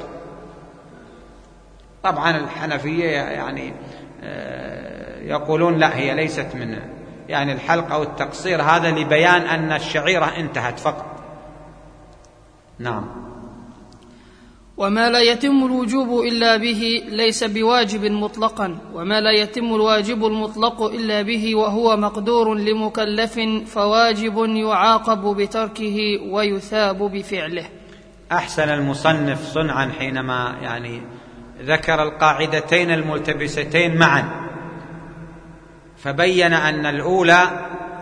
طبعا الحنفية يعني يقولون لا، هي ليست من يعني الحلق أو التقصير، هذا لبيان أن الشعيرة انتهت فقط. نعم. وما لا يتم الوجوب إلا به ليس بواجب مطلقا، وما لا يتم الواجب المطلق إلا به وهو مقدور لمكلف فواجب يعاقب بتركه ويثاب بفعله. أحسن المصنف صنعا حينما يعني ذكر القاعدتين الملتبستين معا، فبين أن الأولى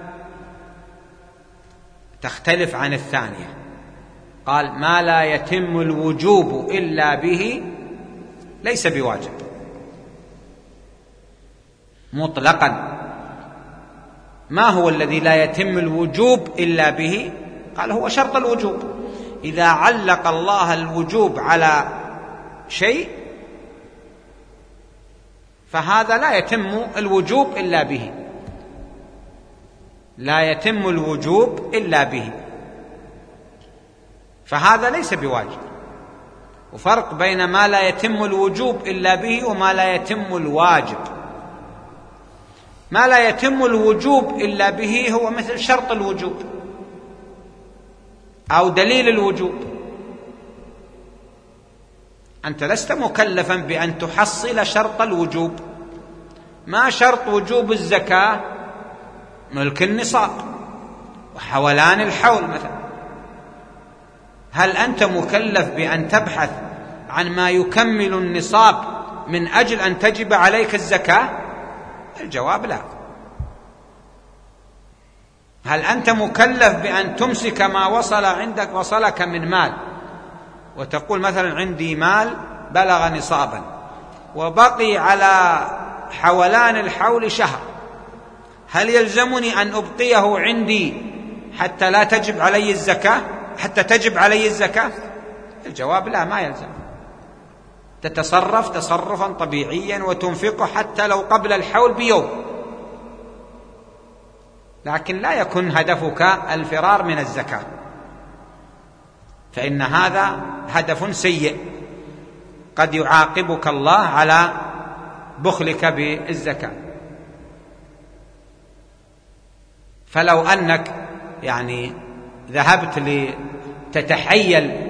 تختلف عن الثانية. قال ما لا يتم الوجوب إلا به ليس بواجب مطلقا. ما هو الذي لا يتم الوجوب إلا به؟ قال هو شرط الوجوب. إذا علق الله الوجوب على شيء فهذا لا يتم الوجوب إلا به، لا يتم الوجوب إلا به، فهذا ليس بواجب. وفرق بين ما لا يتم الوجوب إلا به وما لا يتم الواجب. ما لا يتم الوجوب إلا به هو مثل شرط الوجوب أو دليل الوجوب. أنت لست مكلفا بأن تحصل شرط الوجوب. ما شرط وجوب الزكاة؟ ملك النصاب وحولان الحول مثلا. هل أنت مكلف بأن تبحث عن ما يكمل النصاب من أجل أن تجب عليك الزكاة؟ الجواب لا. هل أنت مكلف بأن تمسك ما وصل عندك وصلك من مال وتقول مثلا عندي مال بلغ نصابا وبقي على حولان الحول شهر، هل يلزمني أن أبقيه عندي حتى لا تجب علي الزكاة حتى تجب علي الزكاة؟ الجواب لا، ما يلزم. تتصرف تصرفا طبيعيا وتنفقه حتى لو قبل الحول بيوم، لكن لا يكون هدفك الفرار من الزكاة، فإن هذا هدف سيء قد يعاقبك الله على بخلك بالزكاة. فلو أنك يعني ذهبت لتتحيل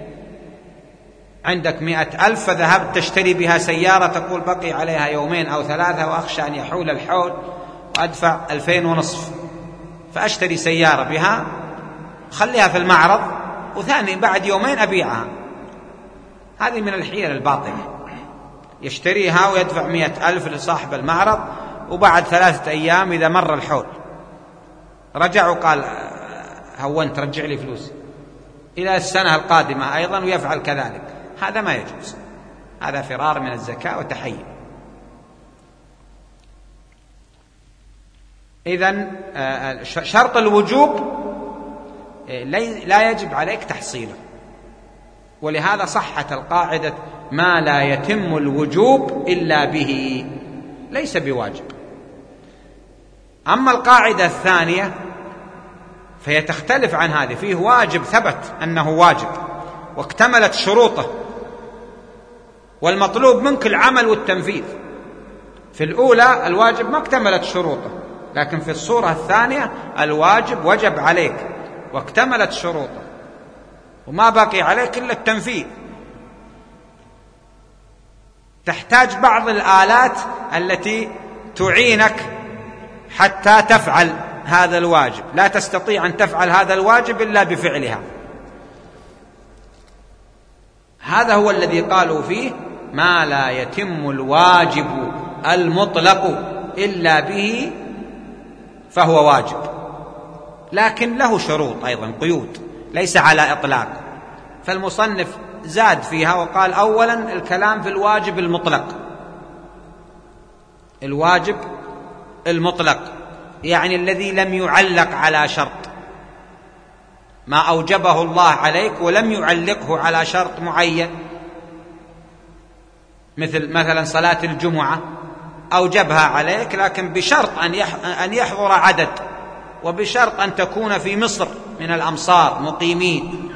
عندك مئة ألف فذهبت تشتري بها سيارة تقول بقي عليها يومين أو ثلاثة وأخشى أن يحول الحول وأدفع ألفين ونصف، فأشتري سيارة بها خليها في المعرض وثاني بعد يومين أبيعها. هذه من الحيل الباطلة. يشتريها ويدفع مئة ألف لصاحب المعرض، وبعد ثلاثة أيام إذا مر الحول رجع وقال هونت رجع لي فلوس إلى السنة القادمة أيضا ويفعل كذلك. هذا ما يجوز، هذا فرار من الزكاة وتحيل. إذن شرط الوجوب لا يجب عليك تحصيله، ولهذا صحت القاعدة ما لا يتم الوجوب إلا به ليس بواجب. أما القاعدة الثانية فهي تختلف عن هذه، فيه واجب ثبت أنه واجب واكتملت شروطه والمطلوب منك العمل والتنفيذ. في الأولى الواجب ما اكتملت شروطه، لكن في الصورة الثانية الواجب وجب عليك واكتملت شروطه وما بقي عليك إلا التنفيذ. تحتاج بعض الآلات التي تعينك حتى تفعل هذا الواجب، لا تستطيع أن تفعل هذا الواجب إلا بفعلها. هذا هو الذي قالوا فيه ما لا يتم الواجب المطلق إلا به فهو واجب، لكن له شروط أيضا قيود ليس على إطلاق. فالمصنف زاد فيها وقال أولا الكلام في الواجب المطلق. الواجب المطلق يعني الذي لم يعلق على شرط، ما أوجبه الله عليك ولم يعلقه على شرط معين، مثل مثلا صلاة الجمعة أوجبها عليك لكن بشرط أن يحضر عدد، وبشرط أن تكون في مصر من الأمصار مقيمين.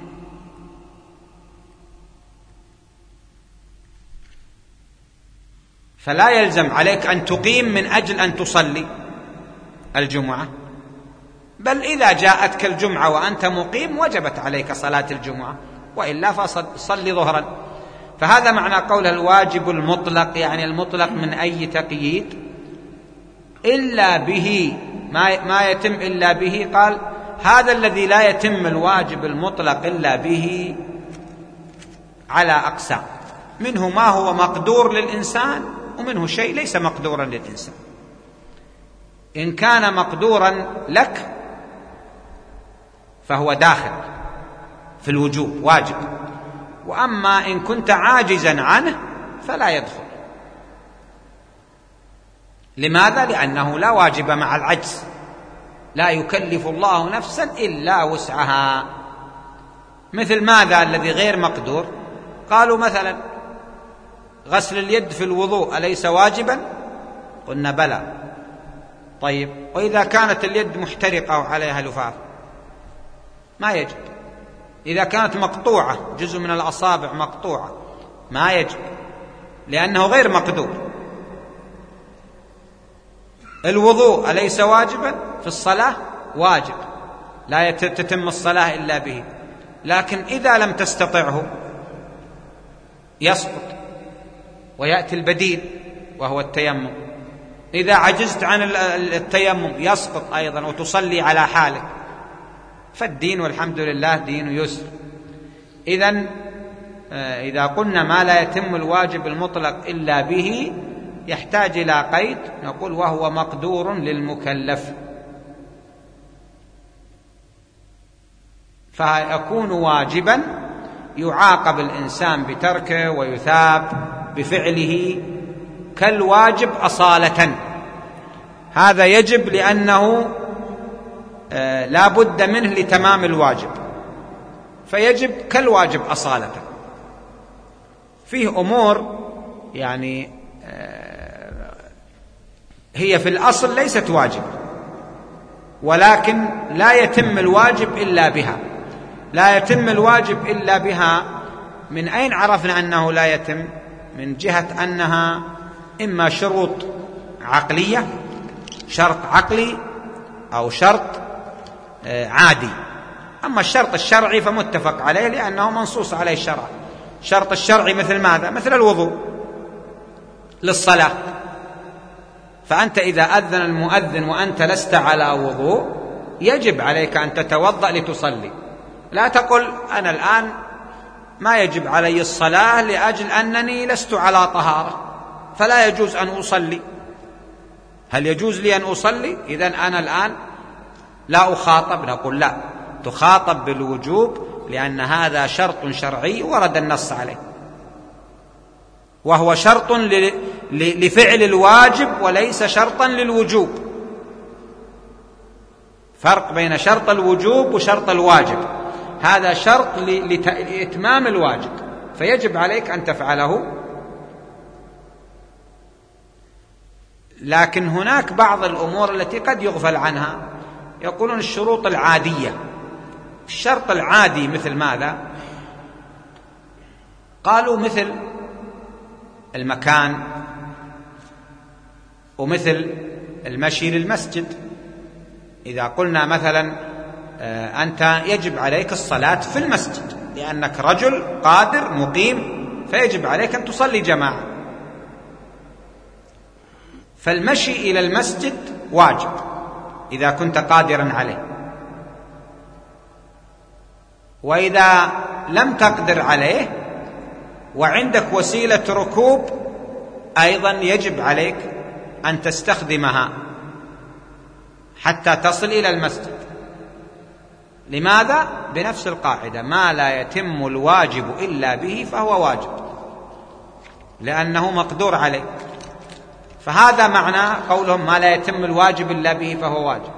فلا يلزم عليك أن تقيم من أجل أن تصلي الجمعة، بل إذا جاءتك الجمعة وأنت مقيم وجبت عليك صلاة الجمعة وإلا فصل ظهرا. فهذا معنى قول الواجب المطلق، يعني المطلق من أي تقييد إلا به، ما ما يتم إلا به. قال هذا الذي لا يتم الواجب المطلق إلا به على أقسام، منه ما هو مقدور للإنسان ومنه شيء ليس مقدورا للإنسان. إن كان مقدورا لك فهو داخل في الوجوب واجب، وأما إن كنت عاجزا عنه فلا يدخل. لماذا؟ لأنه لا واجب مع العجز، لا يكلف الله نفسا إلا وسعها. مثل ماذا الذي غير مقدور؟ قالوا مثلا غسل اليد في الوضوء أليس واجبا؟ قلنا بلى. طيب وإذا كانت اليد محترقة وعليها لفاف ما يجب. إذا كانت مقطوعة جزء من الأصابع مقطوعة ما يجب لأنه غير مقدور. الوضوء أليس واجبا؟ في الصلاة واجب، لا تتم الصلاة إلا به، لكن إذا لم تستطعه يسقط ويأتي البديل وهو التيمم. إذا عجزت عن التيمم يسقط أيضا وتصلي على حالك. فالدين والحمد لله دين يسر. إذن إذا قلنا ما لا يتم الواجب المطلق إلا به يحتاج إلى قيد، نقول وهو مقدور للمكلف، فيكون واجبا يعاقب الإنسان بتركه ويثاب بفعله كالواجب أصالة. هذا يجب لأنه آه لا بد منه لتمام الواجب، فيجب كالواجب أصالة. فيه أمور يعني آه هي في الأصل ليست واجب، ولكن لا يتم الواجب إلا بها. لا يتم الواجب إلا بها، من أين عرفنا أنه لا يتم؟ من جهة أنها إما شروط عقلية، شرط عقلي، أو شرط عادي. أما الشرط الشرعي فمتفق عليه لأنه منصوص عليه الشرع. شرط الشرعي مثل ماذا؟ مثل الوضوء للصلاة، فأنت إذا أذن المؤذن وأنت لست على وضوء يجب عليك أن تتوضأ لتصلي. لا تقل أنا الآن ما يجب علي الصلاة لأجل أنني لست على طهارة فلا يجوز أن أصلي. هل يجوز لي أن أصلي؟ إذن أنا الآن لا أخاطب. نقول لا، تخاطب بالوجوب لأن هذا شرط شرعي ورد النص عليه، وهو شرط لفعل الواجب وليس شرطا للوجوب. فرق بين شرط الوجوب وشرط الواجب. هذا شرط لإتمام الواجب فيجب عليك أن تفعله. لكن هناك بعض الأمور التي قد يغفل عنها، يقولون الشروط العادية. الشرط العادي مثل ماذا؟ قالوا مثل المكان، ومثل المشي للمسجد. إذا قلنا مثلا أنت يجب عليك الصلاة في المسجد لأنك رجل قادر مقيم، فيجب عليك أن تصلي جماعة، فالمشي إلى المسجد واجب إذا كنت قادرا عليه. وإذا لم تقدر عليه وعندك وسيلة ركوب أيضا يجب عليك أن تستخدمها حتى تصل إلى المسجد. لماذا؟ بنفس القاعدة، ما لا يتم الواجب إلا به فهو واجب لأنه مقدور عليه. فهذا معنى قولهم ما لا يتم الواجب إلا به فهو واجب.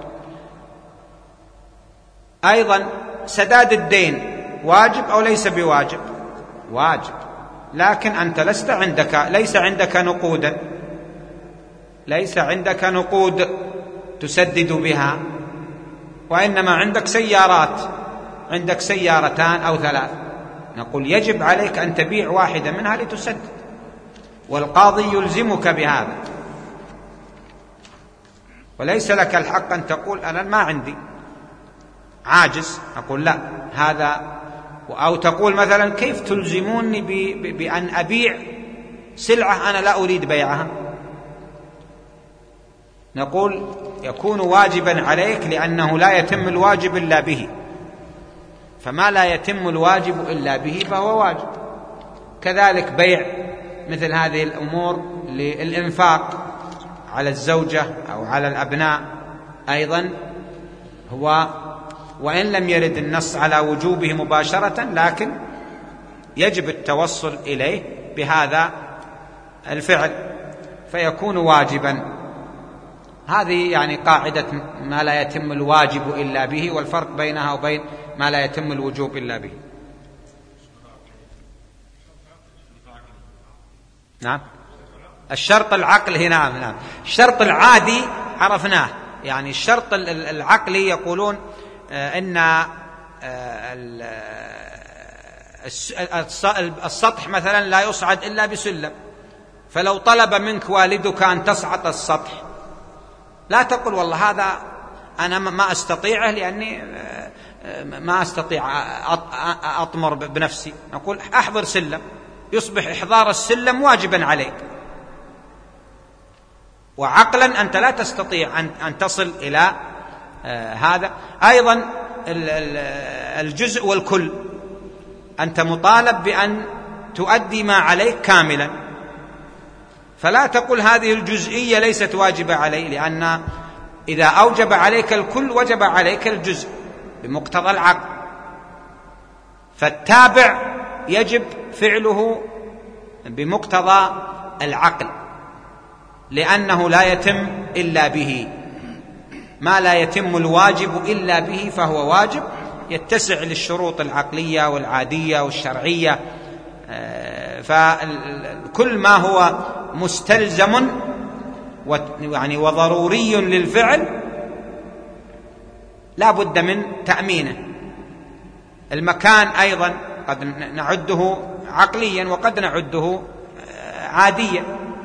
أيضا سداد الدين واجب أو ليس بواجب؟ واجب، لكن أنت لست عندك ليس عندك نقودا، ليس عندك نقود تسدد بها، وإنما عندك سيارات، عندك سيارتان أو ثلاث. نقول يجب عليك أن تبيع واحدة منها لتسدد، والقاضي يلزمك بهذا، وليس لك الحق أن تقول أنا ما عندي عاجز. نقول لا، هذا أو تقول مثلا كيف تلزموني بأن أبيع سلعة أنا لا أريد بيعها؟ نقول يكون واجبا عليك لأنه لا يتم الواجب إلا به، فما لا يتم الواجب إلا به فهو واجب. كذلك بيع مثل هذه الأمور للإنفاق على الزوجة أو على الأبناء أيضا هو وإن لم يرد النص على وجوبه مباشرة، لكن يجب التوصل إليه بهذا الفعل فيكون واجبا. هذه يعني قاعدة ما لا يتم الواجب إلا به، والفرق بينها وبين ما لا يتم الوجوب إلا به. نعم، الشرط العقلي، نعم نعم الشرط العادي عرفناه، يعني الشرط العقلي يقولون إن السطح مثلا لا يصعد إلا بسلم، فلو طلب منك والدك أن تصعد السطح لا تقل والله هذا أنا ما أستطيعه لأني ما أستطيع أطمر بنفسي، نقول أحضر سلم، يصبح إحضار السلم واجبا عليك، وعقلا أنت لا تستطيع أن تصل إلى هذا. أيضا الجزء والكل، أنت مطالب بأن تؤدي ما عليك كاملا، فلا تقل هذه الجزئية ليست واجبة علي، لأن إذا أوجب عليك الكل وجب عليك الجزء بمقتضى العقل، فالتابع يجب فعله بمقتضى العقل لأنه لا يتم إلا به. ما لا يتم الواجب إلا به فهو واجب، يتسع للشروط العقلية والعادية والشرعية، فكل ما هو مستلزم يعني وضروري للفعل لا بد من تأمينه. المكان أيضا قد نعده عقليا وقد نعده عاديا.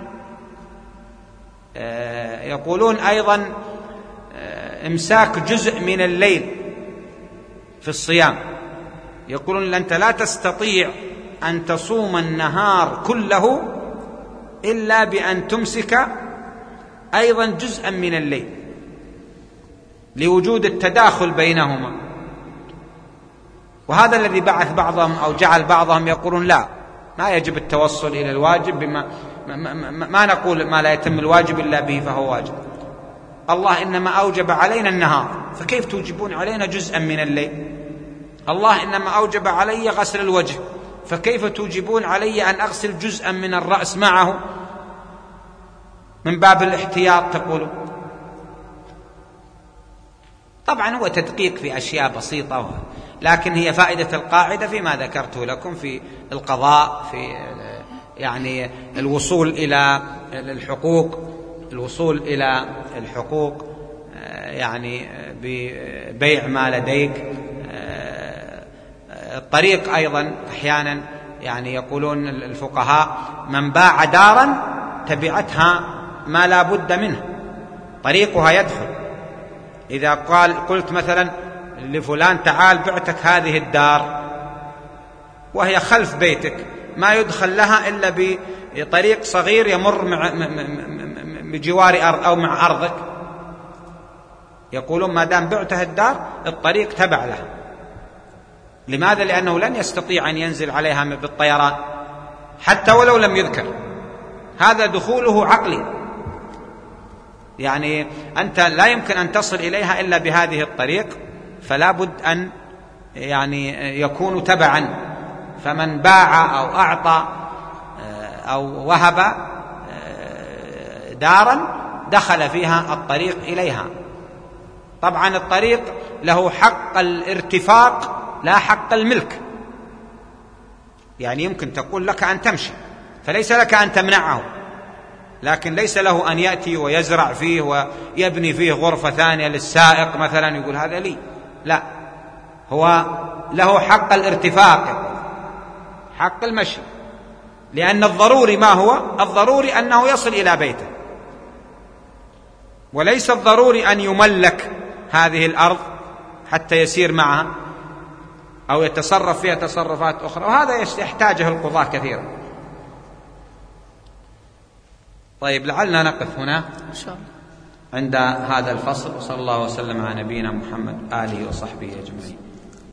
يقولون أيضا إمساك جزء من الليل في الصيام، يقولون أنت لا تستطيع أن تصوم النهار كله إلا بأن تمسك أيضا جزءا من الليل لوجود التداخل بينهما. وهذا الذي بعث بعضهم أو جعل بعضهم يقولون لا، ما يجب التوصل إلى الواجب بما ما, ما, ما نقول ما لا يتم الواجب إلا به فهو واجب. الله إنما أوجب علينا النهار، فكيف توجبون علينا جزءا من الليل؟ الله إنما أوجب علي غسل الوجه، فكيف توجبون علي أن أغسل جزءا من الرأس معه من باب الاحتياط تقولون؟ طبعا هو تدقيق في أشياء بسيطة، لكن هي فائدة القاعدة فيما ذكرته لكم في القضاء، في يعني الوصول إلى الحقوق الوصول إلى الحقوق يعني ببيع ما لديك. الطريق أيضا أحيانا يعني يقولون الفقهاء من باع دارا تبعتها ما لا بد منه، طريقها يدخل. إذا قال قلت مثلا لفلان تعال بعتك هذه الدار وهي خلف بيتك، ما يدخل لها إلا بطريق صغير يمر مع بجوار أرض أو مع أرضك، يقولون ما دام بعته الدار الطريق تبع لها. لماذا؟ لأنه لن يستطيع أن ينزل عليها بالطيران حتى ولو لم يذكر، هذا دخوله عقلي، يعني أنت لا يمكن أن تصل إليها إلا بهذه الطريق، فلا بد أن يعني يكون تبعا. فمن باع أو أعطى أو وهب دارا دخل فيها الطريق إليها. طبعا الطريق له حق الارتفاق لا حق الملك، يعني يمكن تقول لك أن تمشي فليس لك أن تمنعه، لكن ليس له أن يأتي ويزرع فيه ويبني فيه غرفة ثانية للسائق مثلا يقول هذا لي، لا، هو له حق الارتفاق، حق المشي، لأن الضروري ما هو؟ الضروري أنه يصل إلى بيته، وليس الضروري أن يملك هذه الأرض حتى يسير معها، أو يتصرف فيها تصرفات أخرى، وهذا يحتاجه القضاة كثيرا. طيب، لعلنا نقف هنا إن شاء الله عند هذا الفصل، وصلى الله وسلم على نبينا محمد آله وصحبه أجمعين.